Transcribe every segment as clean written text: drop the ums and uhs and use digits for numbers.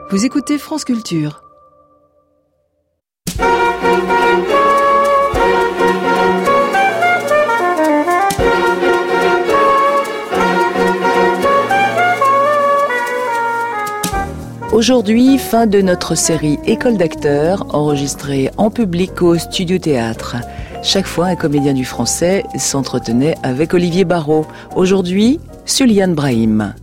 Vous écoutez France Culture. Aujourd'hui, fin de notre série École d'acteurs, enregistrée en public au Studio Théâtre. Chaque fois, un comédien du français s'entretenait avec Olivier Barrault. Aujourd'hui, Suliane Brahim.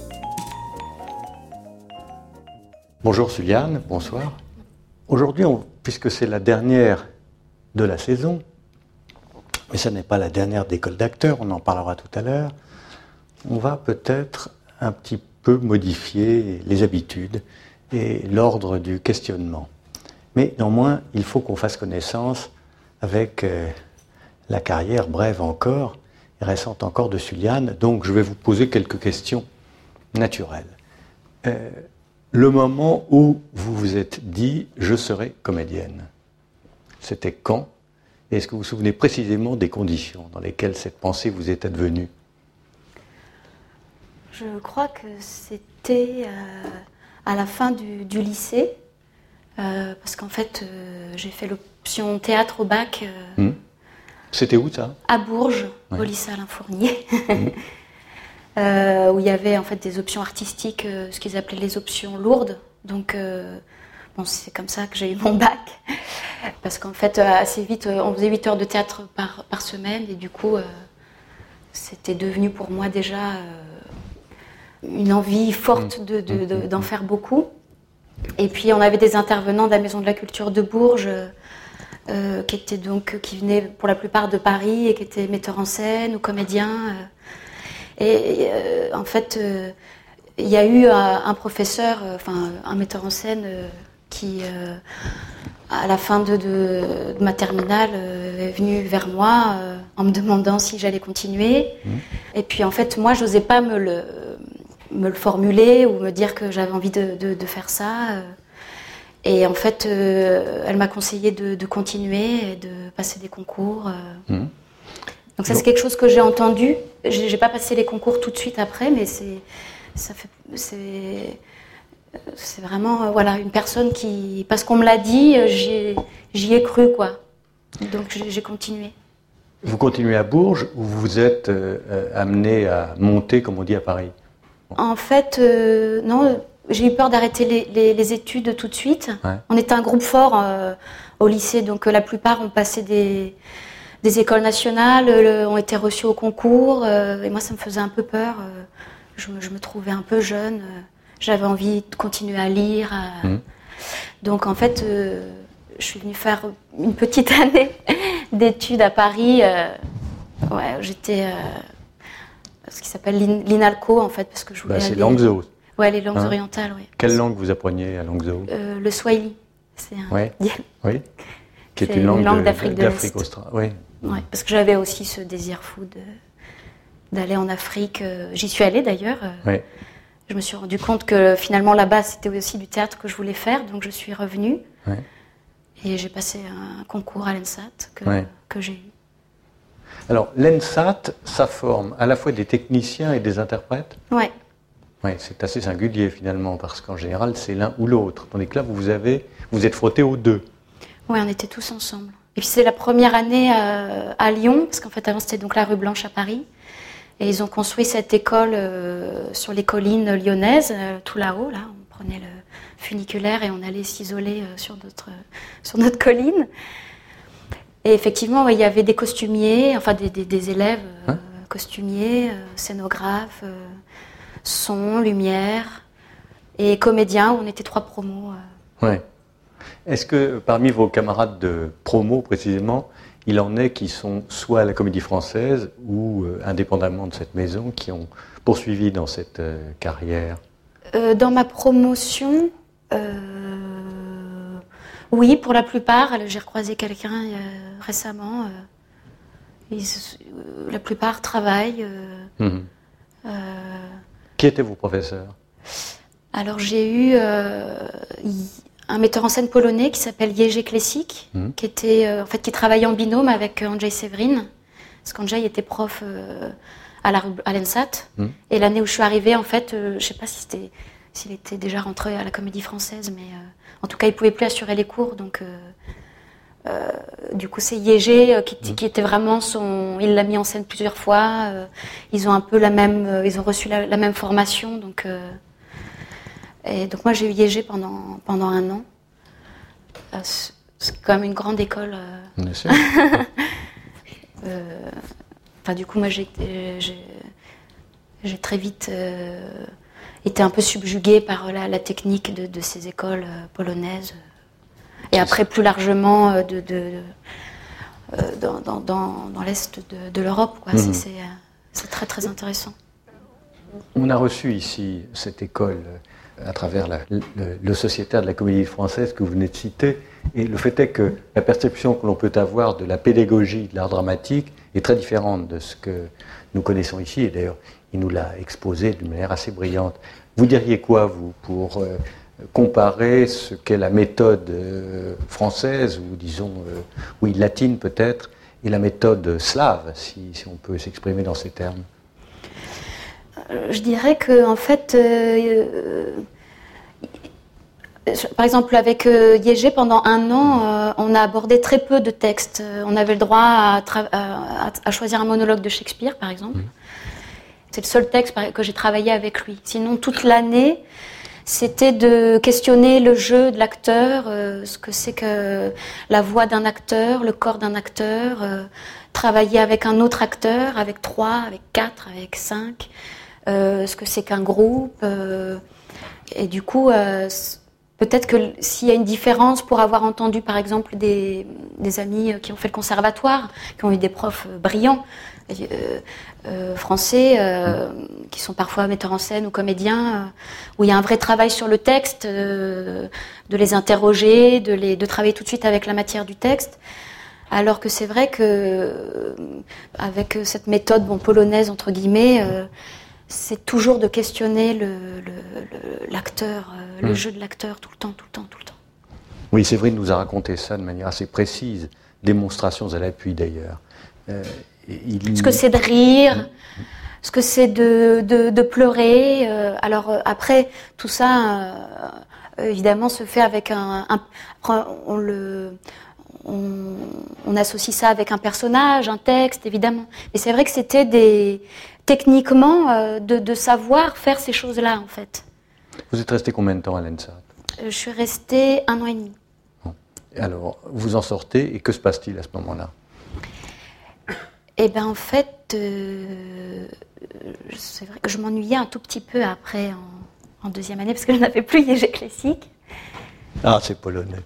Bonjour Suliane, bonsoir. Aujourd'hui, puisque c'est la dernière de la saison, mais ce n'est pas la dernière d'École d'acteurs, on en parlera tout à l'heure, on va peut-être un petit peu modifier les habitudes et l'ordre du questionnement. Mais néanmoins, il faut qu'on fasse connaissance avec la carrière brève encore et récente encore de Suliane. Donc je vais vous poser quelques questions naturelles. Le moment où vous vous êtes dit « je serai comédienne », c'était quand? Et est-ce que vous vous souvenez précisément des conditions dans lesquelles cette pensée vous est advenue? Je crois que c'était à la fin du lycée, parce qu'en fait j'ai fait l'option théâtre au bac. C'était où ça? À Bourges, ouais. Au lycée Alain Fournier. Où il y avait en fait des options artistiques, ce qu'ils appelaient les options lourdes. Donc c'est comme ça que j'ai eu mon bac. Parce qu'en fait, assez vite, on faisait 8 heures de théâtre par semaine. Et du coup, c'était devenu pour moi déjà une envie forte d'en faire beaucoup. Et puis, on avait des intervenants de la Maison de la Culture de Bourges qui venaient pour la plupart de Paris et qui étaient metteurs en scène ou comédiens. En fait, il y a eu un professeur, un metteur en scène qui, à la fin de ma terminale, est venu vers moi en me demandant si j'allais continuer. Et puis, en fait, moi, je n'osais pas me le formuler ou me dire que j'avais envie de faire ça. Et en fait, elle m'a conseillé de continuer et de passer des concours. Donc ça, c'est quelque chose que j'ai entendu. J'ai pas passé les concours tout de suite après, mais c'est vraiment une personne qui, parce qu'on me l'a dit, j'y ai cru quoi. Donc j'ai continué. Vous continuez à Bourges ou vous vous êtes amené à monter, comme on dit, à Paris? En fait, non. J'ai eu peur d'arrêter les études tout de suite. Ouais. On était un groupe fort au lycée, donc la plupart ont passé des écoles nationales, ont été reçus au concours, et moi ça me faisait un peu peur. Je me trouvais un peu jeune, j'avais envie de continuer à lire. Donc en fait, je suis venue faire une petite année d'études à Paris. J'étais ce qui s'appelle l'INALCO en fait, parce que je voulais c'est Langzhou. Ouais, les langues orientales, oui. Quelle langue vous appreniez à Langzhou? Le Swahili. C'est oui. Qui est une langue d'Afrique de l'Est. Australe. Oui. Ouais, parce que j'avais aussi ce désir fou d'aller en Afrique. J'y suis allée d'ailleurs. Oui. Je me suis rendu compte que finalement là-bas c'était aussi du théâtre que je voulais faire, donc je suis revenue. Oui. Et j'ai passé un concours à l'ENSAT que j'ai eu. Alors l'ENSAT, ça forme à la fois des techniciens et des interprètes? Oui. Oui, c'est assez singulier finalement, parce qu'en général c'est l'un ou l'autre. Tandis que là vous êtes frottés aux deux. Oui, on était tous ensemble. Et puis c'est la première année à Lyon, parce qu'en fait avant c'était donc la rue Blanche à Paris. Et ils ont construit cette école sur les collines lyonnaises, tout là-haut. Là, on prenait le funiculaire et on allait s'isoler sur notre colline. Et effectivement, il y avait des costumiers, enfin des élèves costumiers, scénographes, son, lumière et comédiens. On était 3 promos. Ouais. Est-ce que parmi vos camarades de promo précisément, il en est qui sont soit à la Comédie Française ou indépendamment de cette maison, qui ont poursuivi dans cette carrière? Dans ma promotion, oui, pour la plupart. J'ai recroisé quelqu'un récemment. La plupart travaillent. Qui étaient vos professeurs? Alors j'ai eu un metteur en scène polonais qui s'appelle Jerzy Klesik, qui travaillait en binôme avec Andrzej Seweryn, parce qu'Andrzej était prof à l'ENSAT. Et l'année où je suis arrivée, en fait, je ne sais pas si s'il était déjà rentré à la Comédie Française, mais en tout cas, il ne pouvait plus assurer les cours. Donc, du coup, c'est Yégé qui était vraiment son... Il l'a mis en scène plusieurs fois. Ils ont un peu ils ont reçu la même formation. Et donc, moi, j'ai eu Yégé pendant 1 an. C'est quand même une grande école. Bien sûr. Du coup, moi, j'ai très vite été un peu subjuguée par la technique de ces écoles polonaises. Et après, plus largement, dans l'Est de l'Europe. Quoi. C'est très, très intéressant. On a reçu ici cette école à travers le sociétaire de la Comédie Française que vous venez de citer. Et le fait est que la perception que l'on peut avoir de la pédagogie de l'art dramatique est très différente de ce que nous connaissons ici. Et d'ailleurs, il nous l'a exposé d'une manière assez brillante. Vous diriez quoi, vous, pour comparer ce qu'est la méthode française, ou disons, oui, latine peut-être, et la méthode slave, si on peut s'exprimer dans ces termes? Je dirais que, en fait, par exemple, avec Yégé, pendant 1 an, on a abordé très peu de textes. On avait le droit à choisir un monologue de Shakespeare, par exemple. C'est le seul texte que j'ai travaillé avec lui. Sinon, toute l'année, c'était de questionner le jeu de l'acteur, ce que c'est que la voix d'un acteur, le corps d'un acteur, travailler avec un autre acteur, avec 3, avec 4, avec 5, ce que c'est qu'un groupe. Et du coup, peut-être que s'il y a une différence, pour avoir entendu par exemple des amis qui ont fait le conservatoire, qui ont eu des profs brillants, français, qui sont parfois metteurs en scène ou comédiens, où il y a un vrai travail sur le texte, de les interroger, de travailler tout de suite avec la matière du texte. Alors que c'est vrai que avec cette méthode polonaise entre guillemets, c'est toujours de questionner l'acteur, le jeu de l'acteur tout le temps. Oui, Séverine nous a raconté ça de manière assez précise, démonstrations à l'appui d'ailleurs. Ce que c'est de rire, ce que c'est de pleurer. Alors après, tout ça, évidemment, se fait avec on associe ça avec un personnage, un texte, évidemment. Mais c'est vrai que c'était techniquement de savoir faire ces choses-là, en fait. Vous êtes resté combien de temps à l'ENSA? Je suis restée 1 an et demi. Bon. Alors, vous en sortez, et que se passe-t-il à ce moment-là? Eh bien, en fait, c'est vrai que je m'ennuyais un tout petit peu après, en 2e année, parce que je n'avais plus Yégé classique. Ah, c'est polonais.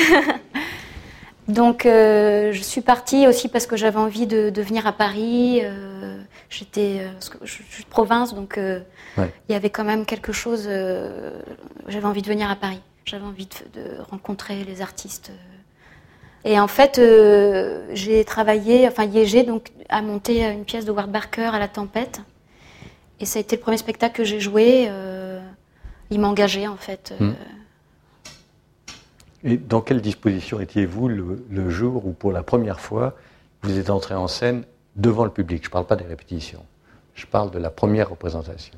Donc, je suis partie aussi parce que j'avais envie de venir à Paris. Je suis de province, donc il y avait quand même quelque chose. J'avais envie de venir à Paris. J'avais envie de rencontrer les artistes. Et en fait, j'ai travaillé, Yégé a monté une pièce de Ward Barker à La Tempête. Et ça a été le premier spectacle que j'ai joué. Il m'a engagée, en fait. Et dans quelle disposition étiez-vous le jour où, pour la première fois, vous êtes entré en scène devant le public? Je ne parle pas des répétitions. Je parle de la première représentation.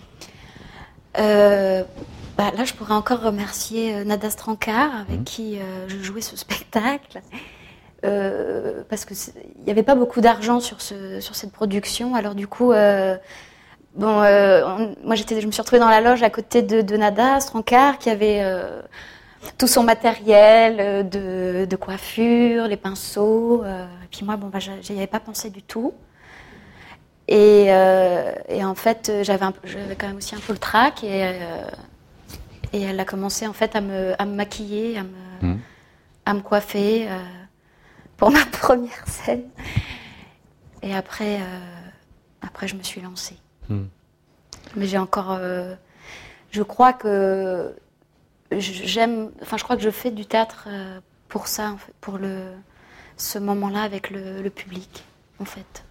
Là, je pourrais encore remercier Nada Strankar, avec qui je jouais ce spectacle. Parce qu'il n'y avait pas beaucoup d'argent sur cette production. Alors du coup, moi, je me suis retrouvée dans la loge à côté de Nada Strankar, qui avait tout son matériel de coiffure, les pinceaux. Et puis moi, j'y avais pas pensé du tout. Et en fait, j'avais quand même aussi un peu le trac. Et elle a commencé en fait à me maquiller, à me coiffer pour ma première scène. Et après, je me suis lancée. Mais j'ai encore... je crois que je crois que je fais du théâtre pour ça, en fait, pour ce moment-là avec le public, en fait.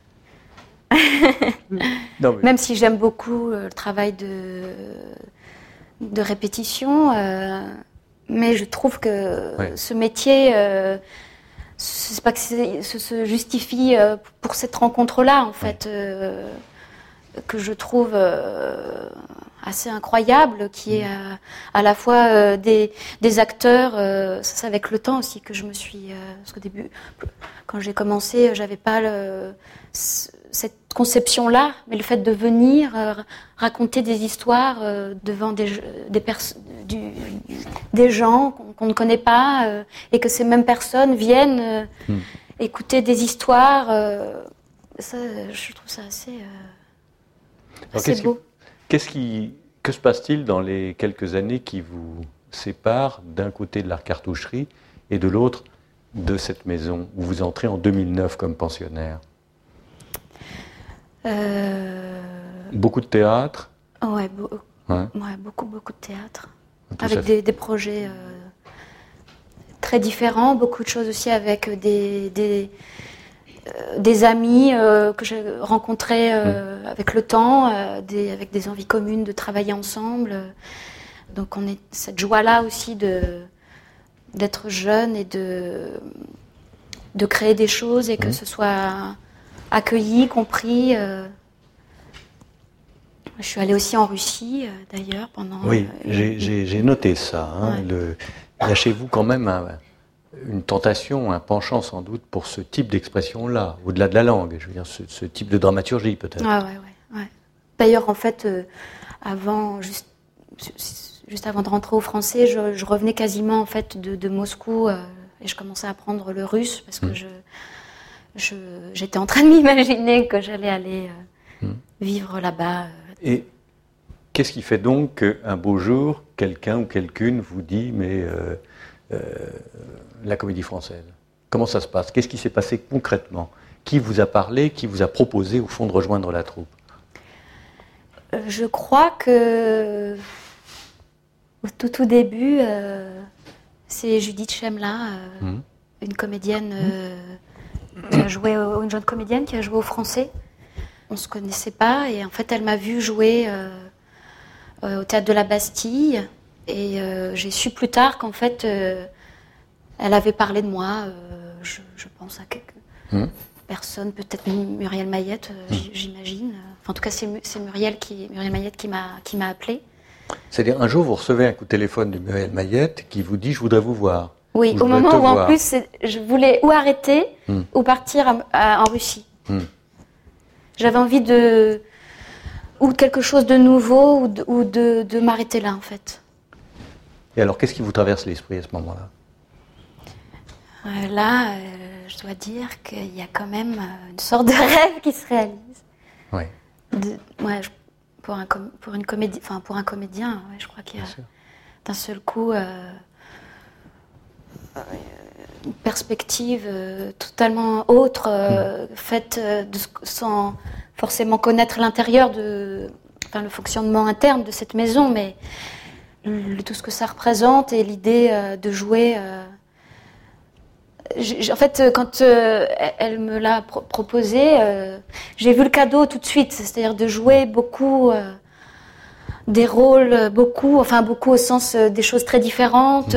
Non, mais... Même si j'aime beaucoup le travail de répétition, mais je trouve que ce métier, c'est pas que se justifie pour cette rencontre-là, en fait, que je trouve assez incroyable, qui est à la fois des acteurs. Ça, c'est avec le temps aussi que je me suis. Parce qu'au début, quand j'ai commencé, j'avais pas cette conception-là, mais le fait de venir raconter des histoires devant des gens qu'on ne connaît pas, et que ces mêmes personnes viennent écouter des histoires. Ça, je trouve ça assez beau. Que se passe-t-il dans les quelques années qui vous séparent d'un côté de la cartoucherie et de l'autre de cette maison où vous entrez en 2009 comme pensionnaire? Beaucoup de théâtre? Ouais, beaucoup de théâtre. Avec des projets très différents, beaucoup de choses aussi avec des amis que j'ai rencontrés avec le temps, avec des envies communes de travailler ensemble. Donc on est cette joie-là aussi d'être jeune et de créer des choses et que ce soit accueilli, compris. Je suis allée aussi en Russie d'ailleurs pendant. Oui, j'ai noté ça. Hein, ouais. Il y a chez vous quand même une tentation, un penchant sans doute pour ce type d'expression-là, au-delà de la langue, je veux dire ce type de dramaturgie peut-être. Ouais. D'ailleurs, en fait, juste avant de rentrer au français, je revenais quasiment en fait de Moscou et je commençais à apprendre le russe parce que j'étais en train de m'imaginer que j'allais aller vivre là-bas. Et qu'est-ce qui fait donc qu'un beau jour, quelqu'un ou quelqu'une vous dit mais la Comédie Française. Comment ça se passe? Qu'est-ce qui s'est passé concrètement? Qui vous a parlé? Qui vous a proposé au fond de rejoindre la troupe? Je crois que au tout début, c'est Judith Chemla, une comédienne qui a joué, une jeune comédienne qui a joué au Français. On se connaissait pas et en fait elle m'a vue jouer au théâtre de la Bastille. Et j'ai su plus tard qu'en fait, elle avait parlé de moi, je pense à quelques personnes, peut-être Muriel Mayette, j'imagine. Enfin, en tout cas, c'est Muriel Mayette qui m'a appelée. C'est-à-dire, un jour, vous recevez un coup de téléphone de Muriel Mayette qui vous dit « Je voudrais vous voir ». Oui, au moment où en plus, je voulais ou arrêter ou partir en Russie. J'avais envie ou quelque chose de nouveau ou de m'arrêter là, en fait. Et alors, qu'est-ce qui vous traverse l'esprit à ce moment-là? Là, je dois dire qu'il y a quand même une sorte de rêve qui se réalise. Oui. Pour un comédien, je crois qu'il y a d'un seul coup une perspective totalement autre, faite sans forcément connaître l'intérieur le fonctionnement interne de cette maison, mais tout ce que ça représente et l'idée de jouer. En fait, quand elle me l'a proposé, j'ai vu le cadeau tout de suite, c'est-à-dire de jouer beaucoup, des rôles, beaucoup au sens des choses très différentes.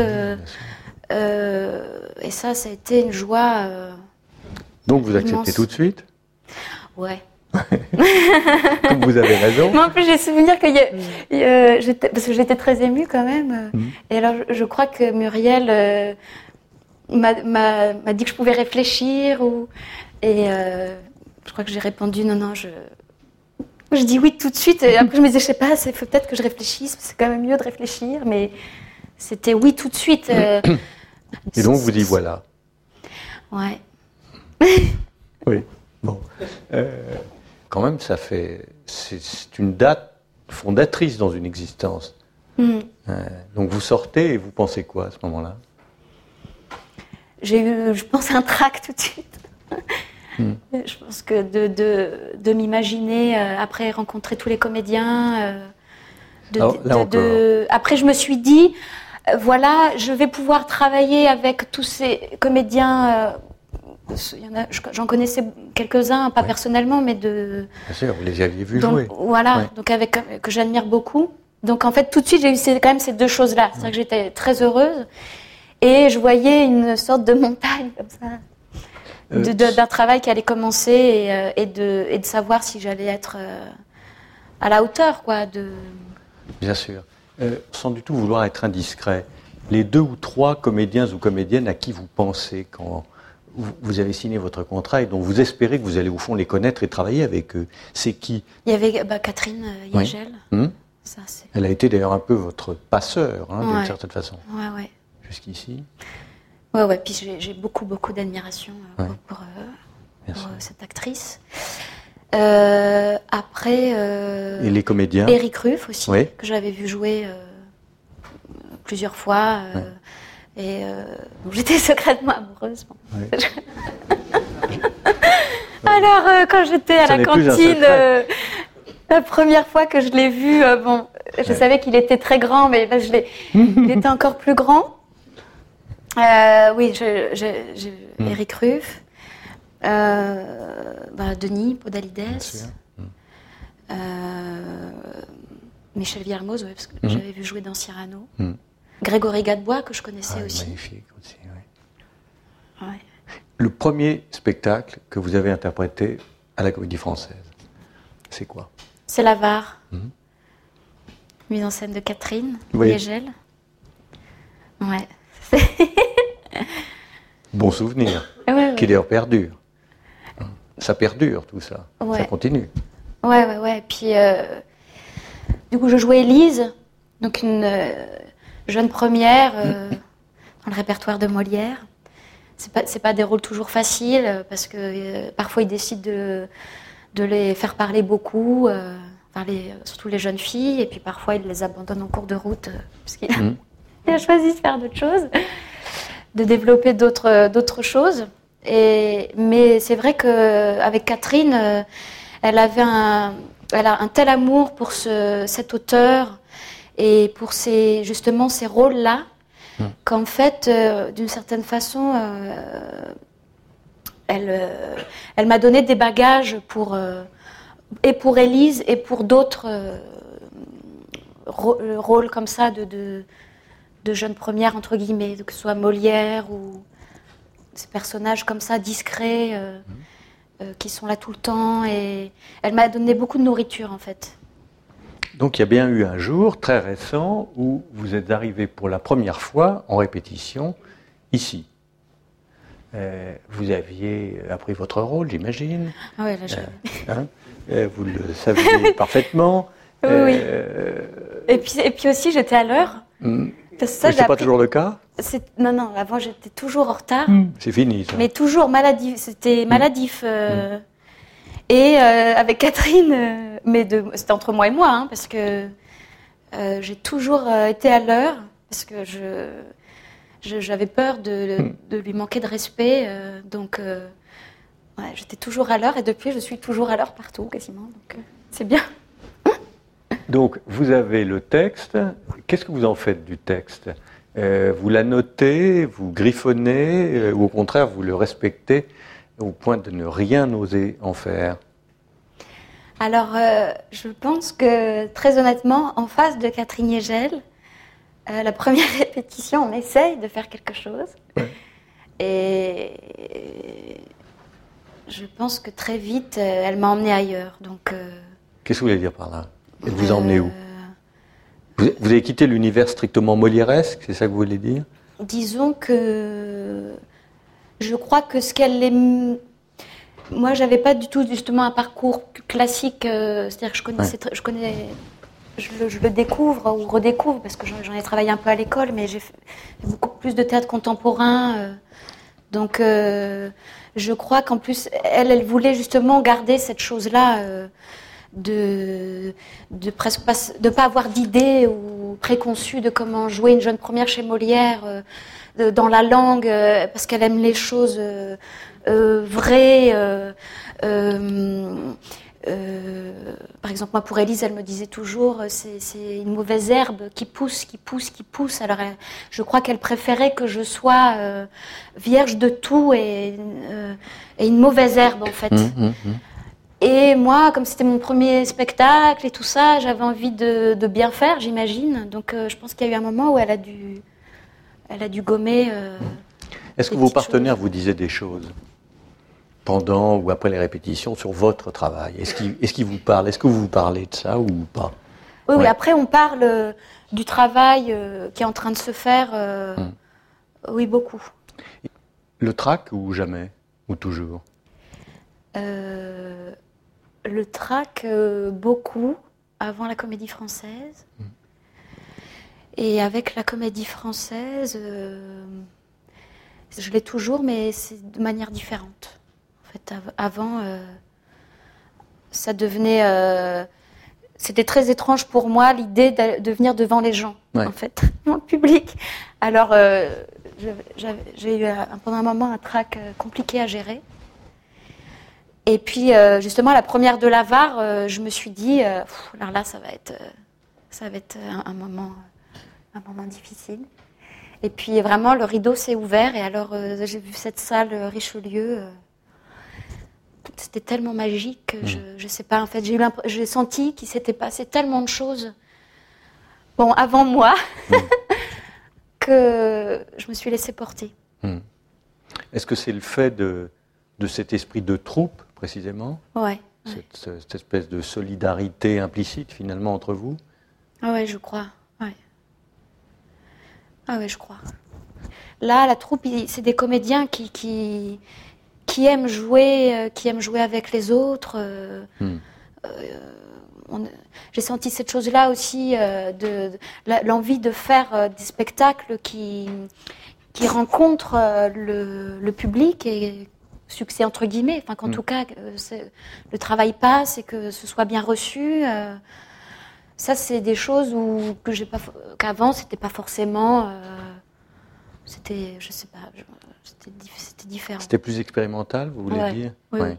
Et ça a été une joie. Donc vous acceptez tout de suite? Ouais. Comme vous avez raison. Mais en plus, j'ai souvenir parce que j'étais très émue quand même. Et alors, je crois que Muriel m'a dit que je pouvais réfléchir. Et je crois que j'ai répondu non, je dis oui tout de suite. Et après, je me disais, je sais pas, il faut peut-être que je réfléchisse. C'est quand même mieux de réfléchir. Mais c'était oui tout de suite. Et donc, vous y voilà. Ouais. Oui. Bon. Quand même, c'est une date fondatrice dans une existence. Donc vous sortez et vous pensez quoi à ce moment-là? J'ai eu, je pense, un trac tout de suite. Je pense que de m'imaginer, après rencontrer tous les comédiens, après je me suis dit, voilà, je vais pouvoir travailler avec tous ces comédiens. J'en connaissais quelques-uns, pas personnellement, mais Bien sûr, vous les aviez vus jouer. Voilà, donc que j'admire beaucoup. Donc en fait, tout de suite, j'ai eu quand même ces deux choses-là. C'est-à-dire que j'étais très heureuse et je voyais une sorte de montagne comme ça, d'un travail qui allait commencer et de savoir si j'allais être à la hauteur, quoi. Bien sûr. Sans du tout vouloir être indiscret, les 2 ou 3 comédiens ou comédiennes à qui vous pensez quand vous avez signé votre contrat et dont vous espérez que vous allez au fond les connaître et travailler avec eux, c'est qui? Il y avait Catherine Yegel. Ça, elle a été d'ailleurs un peu votre passeur, d'une certaine façon. Ouais. Jusqu'ici. Ouais. Puis j'ai beaucoup d'admiration pour cette actrice. Après. Et les comédiens. Éric Ruff aussi, que j'avais vu jouer plusieurs fois. Et donc j'étais secrètement amoureuse. Alors, quand j'étais à la cantine, la première fois que je l'ai vu, je savais qu'il était très grand, mais là, il était encore plus grand. Oui, Éric Ruff, Denis Podalides, Michel Villermoz, parce que j'avais vu jouer dans Cyrano. Grégory Gadebois, que je connaissais aussi. Magnifique aussi, oui. Ouais. Le premier spectacle que vous avez interprété à la Comédie Française, c'est quoi? C'est l'Avare. Mise en scène de Catherine Yegel. Ouais. Bon souvenir, qui d'ailleurs perdure. Ça perdure, tout ça. Ça continue. Ouais. Puis, du coup, je jouais Élise, donc une jeune première dans le répertoire de Molière. C'est pas des rôles toujours faciles, parce que parfois, ils décident de les faire parler beaucoup, surtout les jeunes filles, et puis parfois, ils les abandonnent en cours de route, parce qu'il a choisi de faire d'autres choses, de développer d'autres choses. Mais c'est vrai qu'avec Catherine, elle a un tel amour pour cet auteur et pour ces rôles-là, qu'en fait, d'une certaine façon, elle m'a donné des bagages et pour Élise et pour d'autres rôles comme ça de jeunes premières, entre guillemets, que ce soit Molière ou ces personnages comme ça, discrets, qui sont là tout le temps. Et elle m'a donné beaucoup de nourriture, en fait. Donc il y a bien eu un jour très récent où vous êtes arrivé pour la première fois en répétition ici. Vous aviez appris votre rôle, j'imagine. Ah oui, là, vous le saviez parfaitement. Oui. Et puis aussi, j'étais à l'heure. C'est pas toujours le cas? Non, avant j'étais toujours en retard. C'est fini, ça. Mais toujours maladif, c'était maladif. Et avec Catherine, c'était entre moi et moi, parce que j'ai toujours été à l'heure, parce que j'avais peur de lui manquer de respect. Donc j'étais toujours à l'heure, et depuis je suis toujours à l'heure partout, quasiment. Donc c'est bien. Donc, vous avez le texte. Qu'est-ce que vous en faites du texte? Vous l'annotez, vous griffonnez, ou au contraire, vous le respectez au point de ne rien oser en faire? Alors, je pense que, très honnêtement, en face de Catherine Yegel, la première répétition, on essaye de faire quelque chose. Et je pense que très vite, elle m'a emmenée ailleurs. Donc, qu'est-ce que vous voulez dire par là? Elle vous a emmené où? Vous avez quitté l'univers strictement molièresque, c'est ça que vous voulez dire? Disons que je crois que ce qu'elle est... Moi, j'avais pas du tout justement un parcours classique, c'est-à-dire que je le découvre ou redécouvre, parce que j'en ai travaillé un peu à l'école, mais j'ai fait beaucoup plus de théâtre contemporain. Donc, je crois qu'en plus, elle voulait justement garder cette chose-là... de presque pas avoir d'idée ou préconçue de comment jouer une jeune première chez Molière dans la langue, parce qu'elle aime les choses vraies. Par exemple, moi pour Élise, elle me disait toujours c'est une mauvaise herbe qui pousse. Alors je crois qu'elle préférait que je sois vierge de tout et une mauvaise herbe en fait. Et moi, comme c'était mon premier spectacle et tout ça, j'avais envie de bien faire, j'imagine. Donc je pense qu'il y a eu un moment où elle a dû gommer. Est-ce que vos partenaires vous disaient des choses pendant ou après les répétitions sur votre travail? Est-ce qu'ils vous parlent? Est-ce que vous vous parlez de ça ou pas? Oui, après on parle du travail qui est en train de se faire. Oui, beaucoup. Le trac ou jamais? Ou toujours? Le trac, beaucoup, avant la Comédie Française. Et avec la Comédie Française, je l'ai toujours, mais c'est de manière différente. En fait, avant, ça devenait... c'était très étrange pour moi, l'idée de venir devant les gens, en fait, dans le public. Alors, j'ai eu pendant un moment un trac compliqué à gérer. Et puis, justement, à la première de l'Avare, je me suis dit, alors là, ça va être un moment difficile. Et puis, vraiment, le rideau s'est ouvert. Et alors, j'ai vu cette salle Richelieu. C'était tellement magique que je sais pas. En fait, j'ai senti qu'il s'était passé tellement de choses, avant moi, que je me suis laissée porter. Est-ce que c'est le fait de cet esprit de troupe, précisément? Ouais. Cette espèce de solidarité implicite, finalement, entre vous? Ah ouais, je crois. Ouais. Ah ouais, je crois. Là, la troupe, c'est des comédiens qui aiment jouer avec les autres. J'ai senti cette chose-là aussi, l'envie de faire des spectacles qui rencontrent le public et succès entre guillemets. Enfin, qu'en tout cas, le travail passe et que ce soit bien reçu. Ça, c'est des choses qu'avant, c'était pas forcément. C'était, je sais pas, c'était différent. C'était plus expérimental, vous voulez dire? Oui.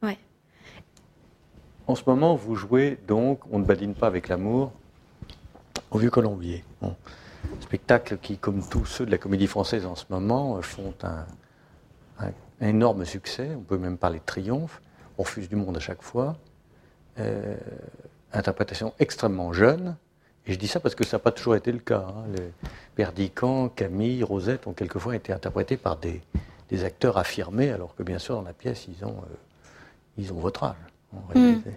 En ce moment, vous jouez donc On ne badine pas avec l'amour au Vieux-Colombier. Spectacle qui, comme tous ceux de la Comédie Française en ce moment, font un énorme succès. On peut même parler de triomphe. On refuse du monde à chaque fois. Interprétation extrêmement jeune. Et je dis ça parce que ça n'a pas toujours été le cas. Les Perdican, Camille, Rosette ont quelquefois été interprétés par des acteurs affirmés, alors que bien sûr, dans la pièce, ils ont votre âge, en réalité.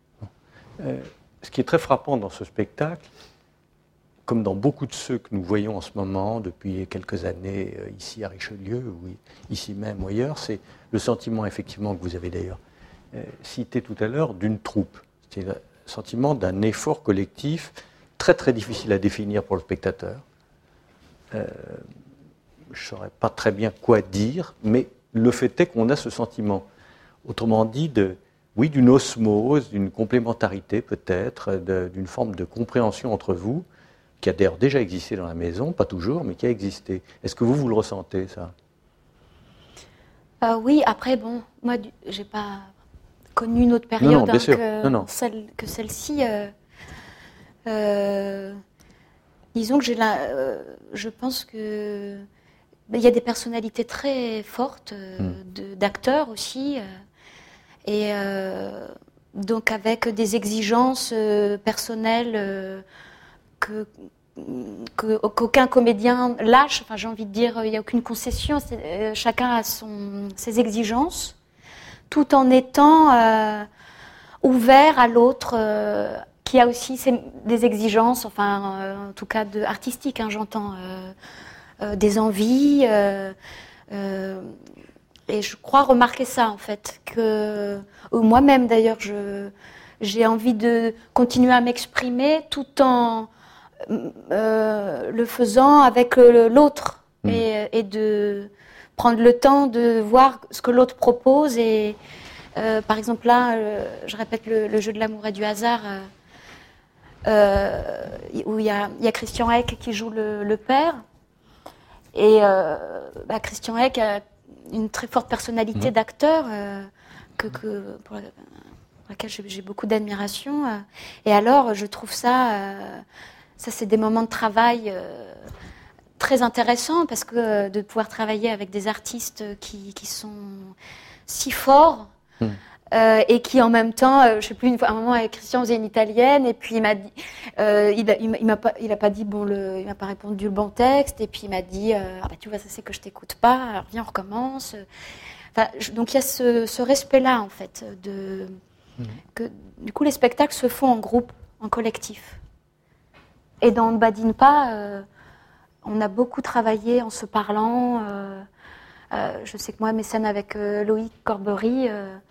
Ce qui est très frappant dans ce spectacle, comme dans beaucoup de ceux que nous voyons en ce moment, depuis quelques années, ici à Richelieu, ou ici même ou ailleurs, c'est le sentiment, effectivement, que vous avez d'ailleurs cité tout à l'heure, d'une troupe. C'est le sentiment d'un effort collectif très très difficile à définir pour le spectateur. Je ne saurais pas très bien quoi dire, mais le fait est qu'on a ce sentiment. Autrement dit, d'une osmose, d'une complémentarité peut-être, d'une forme de compréhension entre vous, qui a d'ailleurs déjà existé dans la maison, pas toujours, mais qui a existé. Est-ce que vous le ressentez, ça? Oui, après, moi, j'ai pas connu une autre période que celle-ci. Disons que je pense que il y a des personnalités très fortes d'acteurs aussi, et donc avec des exigences personnelles qu'aucun comédien lâche. Enfin, j'ai envie de dire, il n'y a aucune concession. Chacun a ses exigences, tout en étant ouvert à l'autre. Qui a aussi des exigences, en tout cas artistiques, j'entends, des envies. Et je crois remarquer ça, en fait, que moi-même, d'ailleurs, j'ai envie de continuer à m'exprimer tout en le faisant avec l'autre et de prendre le temps de voir ce que l'autre propose. Et par exemple, là, je répète le jeu de l'amour et du hasard. Où il y a Christian Eck qui joue le père, et Christian Eck a une très forte personnalité d'acteur pour laquelle j'ai beaucoup d'admiration, et alors je trouve ça c'est des moments de travail très intéressants, parce que de pouvoir travailler avec des artistes qui sont si forts. Et qui en même temps, je sais plus, une fois, à un moment avec Christian, on faisait une italienne, et puis il m'a dit, il m'a pas dit il m'a pas répondu le bon texte, et puis il m'a dit, tu vois, ça c'est que je t'écoute pas, alors viens on recommence. Donc il y a ce respect-là, en fait, que du coup les spectacles se font en groupe, en collectif. Et dans Badine pas, on a beaucoup travaillé en se parlant. Je sais que moi, mes scènes avec Loïc Corbery,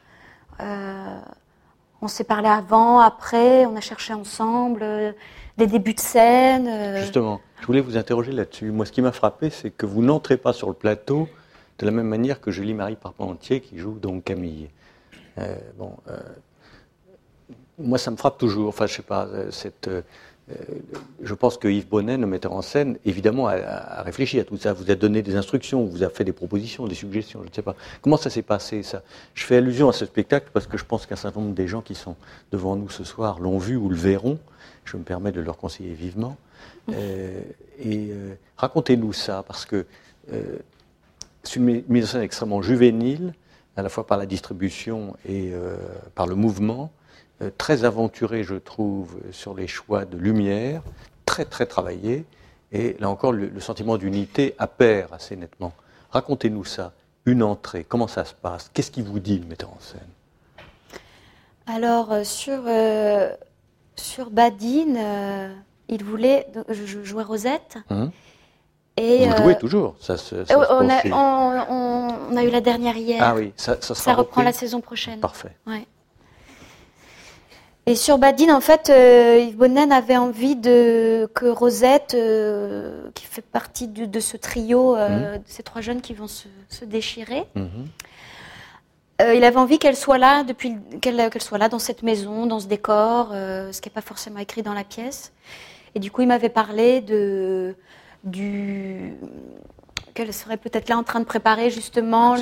on s'est parlé avant, après, on a cherché ensemble, des débuts de scène. Justement, je voulais vous interroger là-dessus. Moi, ce qui m'a frappé, c'est que vous n'entrez pas sur le plateau de la même manière que Julie-Marie Parpentier, qui joue donc Camille. Moi, ça me frappe toujours. Enfin, je sais pas, je pense que Yves Bonnet, le metteur en scène, évidemment, a réfléchi à tout ça. Vous a donné des instructions, vous a fait des propositions, des suggestions, je ne sais pas. Comment ça s'est passé, ça? Je fais allusion à ce spectacle parce que je pense qu'un certain nombre des gens qui sont devant nous ce soir l'ont vu ou le verront. Je me permets de leur conseiller vivement. Racontez-nous ça, parce que c'est une mise en scène extrêmement juvénile, à la fois par la distribution et par le mouvement. Très aventuré, je trouve, sur les choix de lumière, très très travaillé, et là encore le sentiment d'unité apparaît assez nettement. Racontez-nous ça, une entrée, comment ça se passe, qu'est-ce qu'il vous dit le metteur en scène? Alors sur Badine, il voulait, je jouais Rosette. Et vous jouez toujours, ça se poursuit. On a eu la dernière hier. Ah oui, ça reprend la saison prochaine. Parfait. Ouais. Et sur Badine, en fait, Yves Bonnet avait envie que Rosette, qui fait partie de ce trio, de ces trois jeunes qui vont se déchirer, il avait envie qu'elle soit là qu'elle soit là dans cette maison, dans ce décor, ce qui n'est pas forcément écrit dans la pièce. Et du coup, il m'avait parlé qu'elle serait peut-être là en train de préparer justement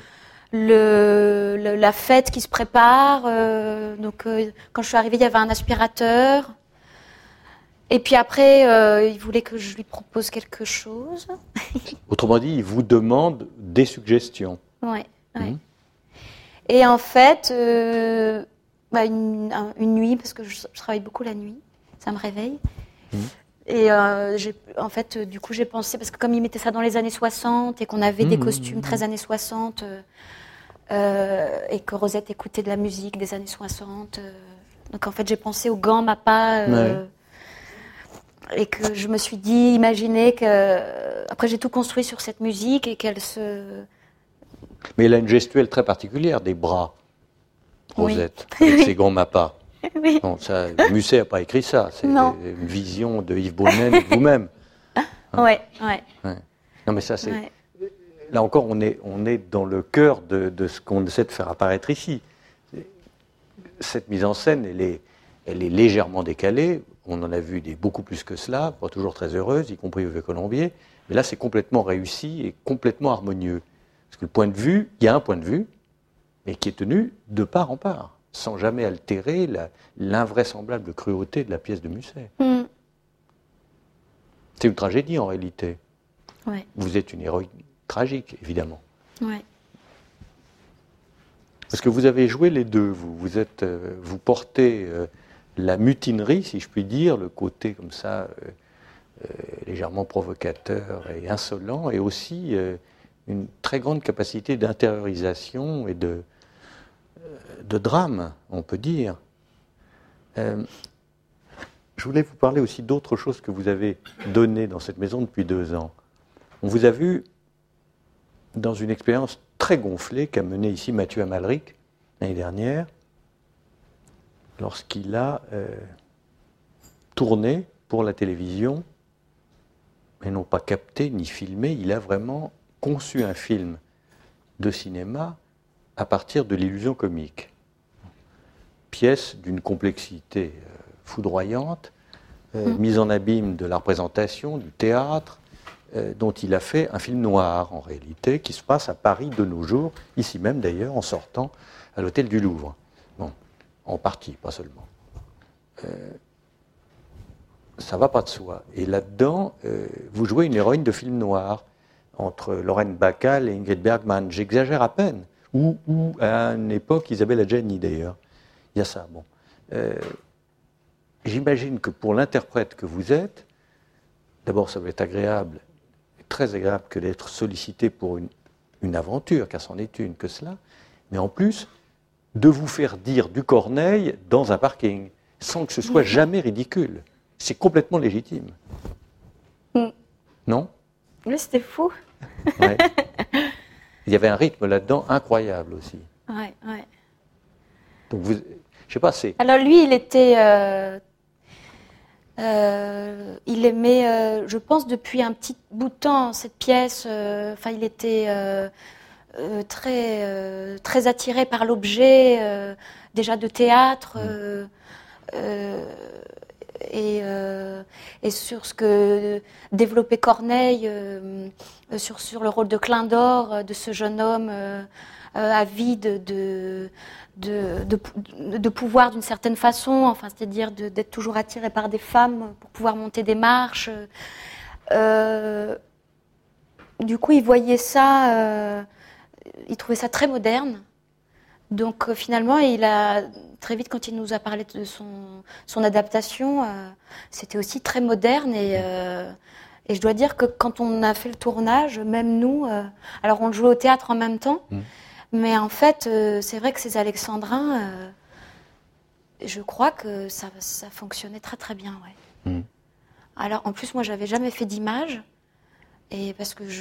la fête qui se prépare. Donc, quand je suis arrivée, il y avait un aspirateur. Et puis après, il voulait que je lui propose quelque chose. Autrement dit, il vous demande des suggestions. Oui. Et en fait, une nuit, parce que je travaille beaucoup la nuit, ça me réveille. Et en fait, du coup, j'ai pensé, parce que comme ils mettaient ça dans les années 60 et qu'on avait des costumes très années 60, et que Rosette écoutait de la musique des années 60, donc en fait, j'ai pensé aux gants Mappa, et que je me suis dit, imaginez que... Après, j'ai tout construit sur cette musique et qu'elle se... Mais elle a une gestuelle très particulière des bras, Rosette, avec ses gants Mappa. Oui. Non, ça, Musset n'a pas écrit ça, c'est une vision de Yves Bonnet de vous-même. Ouais. Non, mais ça, c'est... Ouais. Là encore, on est dans le cœur de ce qu'on essaie de faire apparaître ici. Cette mise en scène, elle est légèrement décalée. On en a vu beaucoup plus que cela, pas toujours très heureuse, y compris au Colombier. Mais là, c'est complètement réussi et complètement harmonieux. Parce que le point de vue, il y a un point de vue, mais qui est tenu de part en part, sans jamais altérer l'invraisemblable cruauté de la pièce de Musset. C'est une tragédie en réalité. Ouais. Vous êtes une héroïne tragique, évidemment. Ouais. Parce que vous avez joué les deux. Vous portez la mutinerie, si je puis dire, le côté comme ça, légèrement provocateur et insolent, et aussi une très grande capacité d'intériorisation et de drame, on peut dire. Je voulais vous parler aussi d'autres choses que vous avez données dans cette maison depuis 2 ans. On vous a vu dans une expérience très gonflée qu'a menée ici Mathieu Amalric l'année dernière, lorsqu'il a tourné pour la télévision, mais non pas capté ni filmé, il a vraiment conçu un film de cinéma à partir de l'illusion comique. Pièce d'une complexité foudroyante, mise en abîme de la représentation, du théâtre, dont il a fait un film noir, en réalité, qui se passe à Paris de nos jours, ici même d'ailleurs, en sortant à l'hôtel du Louvre. Bon, en partie, pas seulement. Ça va pas de soi. Et là-dedans, vous jouez une héroïne de film noir, entre Lorraine Bacall et Ingrid Bergman. J'exagère à peine. Ou à une époque, Isabelle Adjani d'ailleurs. Il y a ça, bon. J'imagine que pour l'interprète que vous êtes, d'abord ça va être agréable, très agréable que d'être sollicité pour une aventure, car c'en est une que cela, mais en plus, de vous faire dire du Corneille dans un parking, sans que ce soit jamais ridicule. c'est complètement légitime. Non? Oui, c'était fou. Ouais. Il y avait un rythme là-dedans incroyable aussi. Ouais. Donc je sais pas, c'est... Alors lui, il était... il aimait, je pense, depuis un petit bout de temps, cette pièce. Il était très attiré par l'objet, déjà de théâtre. Et sur ce que développait Corneille, sur le rôle de Clin d'Or, de ce jeune homme avide de pouvoir d'une certaine façon, c'est-à-dire d'être toujours attiré par des femmes pour pouvoir monter des marches. Du coup, il voyait ça, il trouvait ça très moderne. Donc finalement, il a très vite, quand il nous a parlé de son adaptation, c'était aussi très moderne et je dois dire que quand on a fait le tournage, même nous, alors on le jouait au théâtre en même temps, mais en fait, c'est vrai que ces alexandrins, je crois que ça fonctionnait très très bien, ouais. Alors en plus, moi, j'avais jamais fait d'image et parce que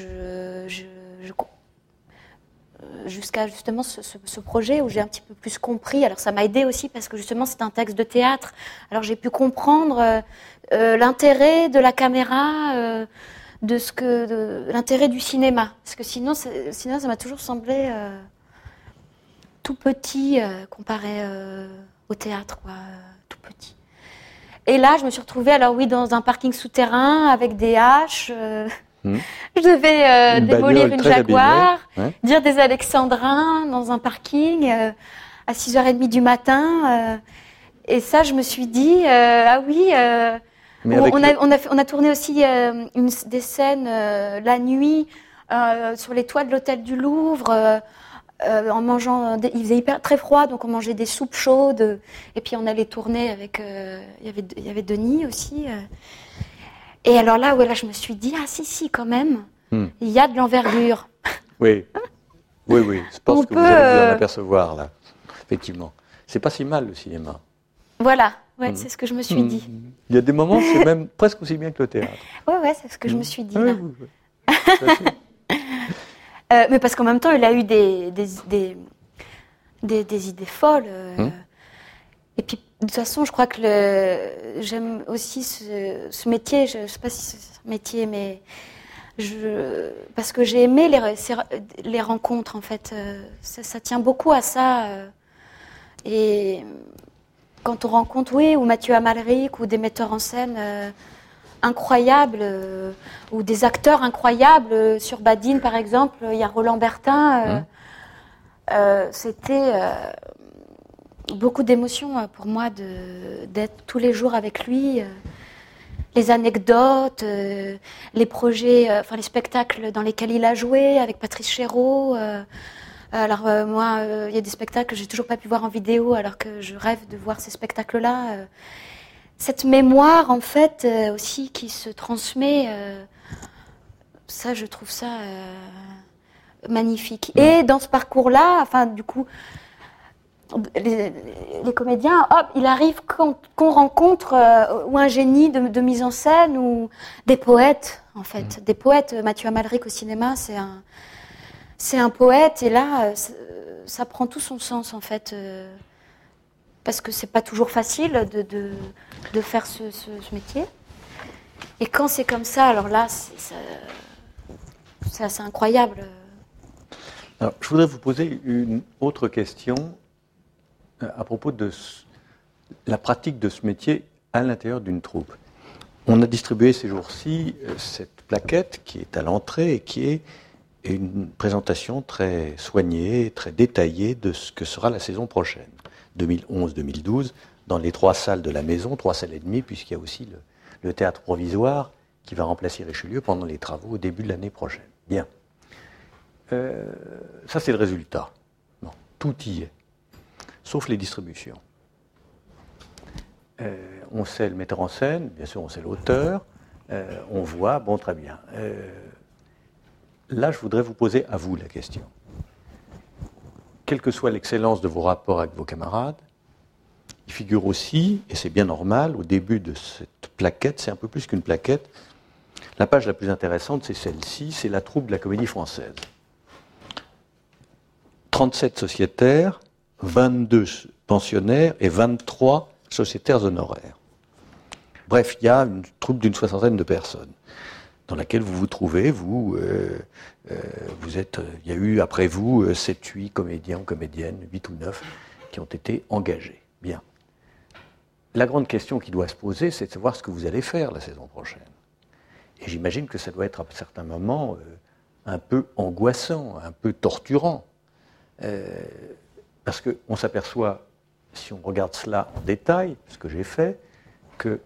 jusqu'à justement ce projet où j'ai un petit peu plus compris. Alors ça m'a aidé aussi parce que justement c'est un texte de théâtre. Alors j'ai pu comprendre l'intérêt de la caméra, l'intérêt du cinéma. Parce que sinon ça m'a toujours semblé tout petit comparé au théâtre, quoi, tout petit. Et là je me suis retrouvée dans un parking souterrain avec des haches. Je devais démolir une Jaguar, dire des alexandrins dans un parking à 6h30 du matin. Et ça, je me suis dit, ah oui, on a tourné aussi des scènes la nuit sur les toits de l'hôtel du Louvre en mangeant. Il faisait très froid, donc on mangeait des soupes chaudes. Et puis on allait tourner avec. Il y avait Denis aussi. Et alors là, je me suis dit, ah si, quand même, il y a de l'envergure. Oui. Je pense que vous allez vous en apercevoir, là. Effectivement. C'est pas si mal, le cinéma. Voilà, c'est ce que je me suis dit. Il y a des moments, c'est même presque aussi bien que le théâtre. Ouais, c'est ce que je me suis dit, là. Mais parce qu'en même temps, il a eu des idées folles. Et puis, de toute façon, je crois que j'aime aussi ce métier. Je ne sais pas si c'est un métier, mais parce que j'ai aimé les rencontres, en fait. Ça tient beaucoup à ça. Et quand on rencontre, ou Mathieu Amalric, ou des metteurs en scène incroyables, ou des acteurs incroyables. Sur Badine, par exemple, il y a Roland Bertin. C'était... beaucoup d'émotions pour moi d'être tous les jours avec lui, les anecdotes, les projets, les spectacles dans lesquels il a joué avec Patrice Chéreau. Alors moi, il y a des spectacles que j'ai toujours pas pu voir en vidéo, alors que je rêve de voir ces spectacles-là. Cette mémoire, en fait, aussi qui se transmet, ça, je trouve ça magnifique. Et dans ce parcours-là, du coup. Les comédiens, il arrive qu'on rencontre ou un génie de mise en scène ou des poètes, en fait. Des poètes. Mathieu Amalric au cinéma, c'est un poète. Et là, ça prend tout son sens, en fait. Parce que c'est pas toujours facile de faire ce métier. Et quand c'est comme ça, alors là, c'est assez incroyable. Alors, je voudrais vous poser une autre question à propos de la pratique de ce métier à l'intérieur d'une troupe. On a distribué ces jours-ci cette plaquette qui est à l'entrée et qui est une présentation très soignée, très détaillée de ce que sera la saison prochaine, 2011-2012, dans les 3 salles de la maison, 3 salles et demie, puisqu'il y a aussi le théâtre provisoire qui va remplacer Richelieu pendant les travaux au début de l'année prochaine. Bien. Ça, c'est le résultat. Bon, tout y est. Sauf les distributions. On sait le metteur en scène, bien sûr on sait l'auteur, on voit, bon très bien. Là je voudrais vous poser à vous la question. Quelle que soit l'excellence de vos rapports avec vos camarades, il figure aussi, et c'est bien normal, au début de cette plaquette, c'est un peu plus qu'une plaquette, la page la plus intéressante, c'est celle-ci, c'est la troupe de la Comédie Française. 37 sociétaires, 22 pensionnaires et 23 sociétaires honoraires. Bref, il y a une troupe d'une 60aine de personnes dans laquelle vous vous trouvez, il y a eu après vous 7, 8 comédiens ou comédiennes, 8 ou 9, qui ont été engagés. Bien. La grande question qui doit se poser, c'est de savoir ce que vous allez faire la saison prochaine. Et j'imagine que ça doit être à certains moments un peu angoissant, un peu torturant. Parce qu'on s'aperçoit, si on regarde cela en détail, ce que j'ai fait, que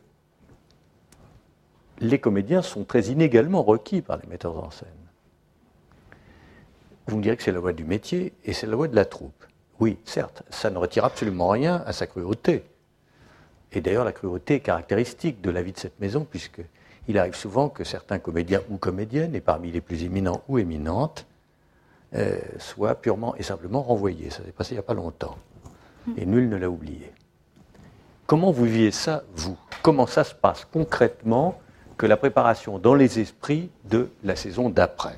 les comédiens sont très inégalement requis par les metteurs en scène. Vous me direz que c'est la loi du métier et c'est la loi de la troupe. Oui, certes, ça ne retire absolument rien à sa cruauté. Et d'ailleurs, la cruauté est caractéristique de la vie de cette maison, puisqu'il arrive souvent que certains comédiens ou comédiennes, et parmi les plus éminents ou éminentes, soient purement et simplement renvoyés. Ça s'est passé il n'y a pas longtemps. Et nul ne l'a oublié. Comment vous vivez ça, vous? Comment ça se passe concrètement que la préparation dans les esprits de la saison d'après?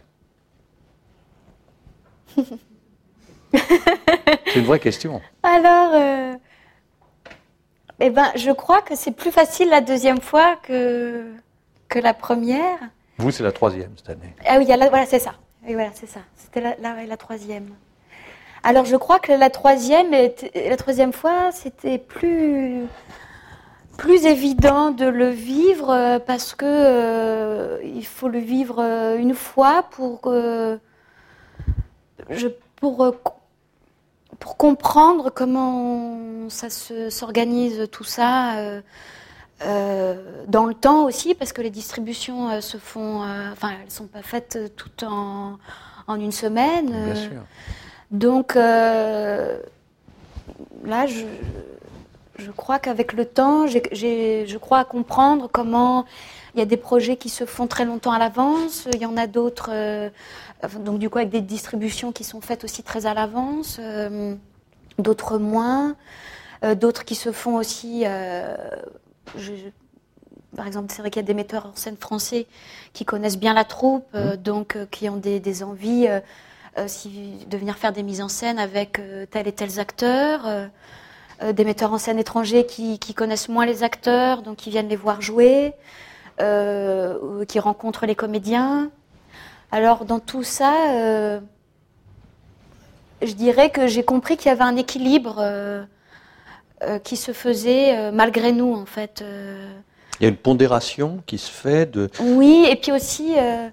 C'est une vraie question. Alors, je crois que c'est plus facile la deuxième fois que la première. Vous, c'est la troisième cette année. Ah oui, voilà, c'est ça. Oui, voilà, c'est ça. C'était la troisième. Alors, je crois que la troisième fois, c'était plus évident de le vivre parce que il faut le vivre une fois pour comprendre comment ça s'organise tout ça dans le temps aussi, parce que les distributions se font, elles sont pas faites toutes en une semaine. Bien sûr. Donc là, je crois qu'avec le temps, je crois à comprendre comment il y a des projets qui se font très longtemps à l'avance, il y en a d'autres, donc du coup avec des distributions qui sont faites aussi très à l'avance, d'autres moins, d'autres qui se font aussi, par exemple, c'est vrai qu'il y a des metteurs en scène français qui connaissent bien la troupe, donc qui ont des envies de venir faire des mises en scène avec tels et tels acteurs. Des metteurs en scène étrangers qui connaissent moins les acteurs, donc qui viennent les voir jouer, qui rencontrent les comédiens. Alors dans tout ça, je dirais que j'ai compris qu'il y avait un équilibre qui se faisait malgré nous, en fait. Il y a une pondération qui se fait de... Oui, et puis aussi,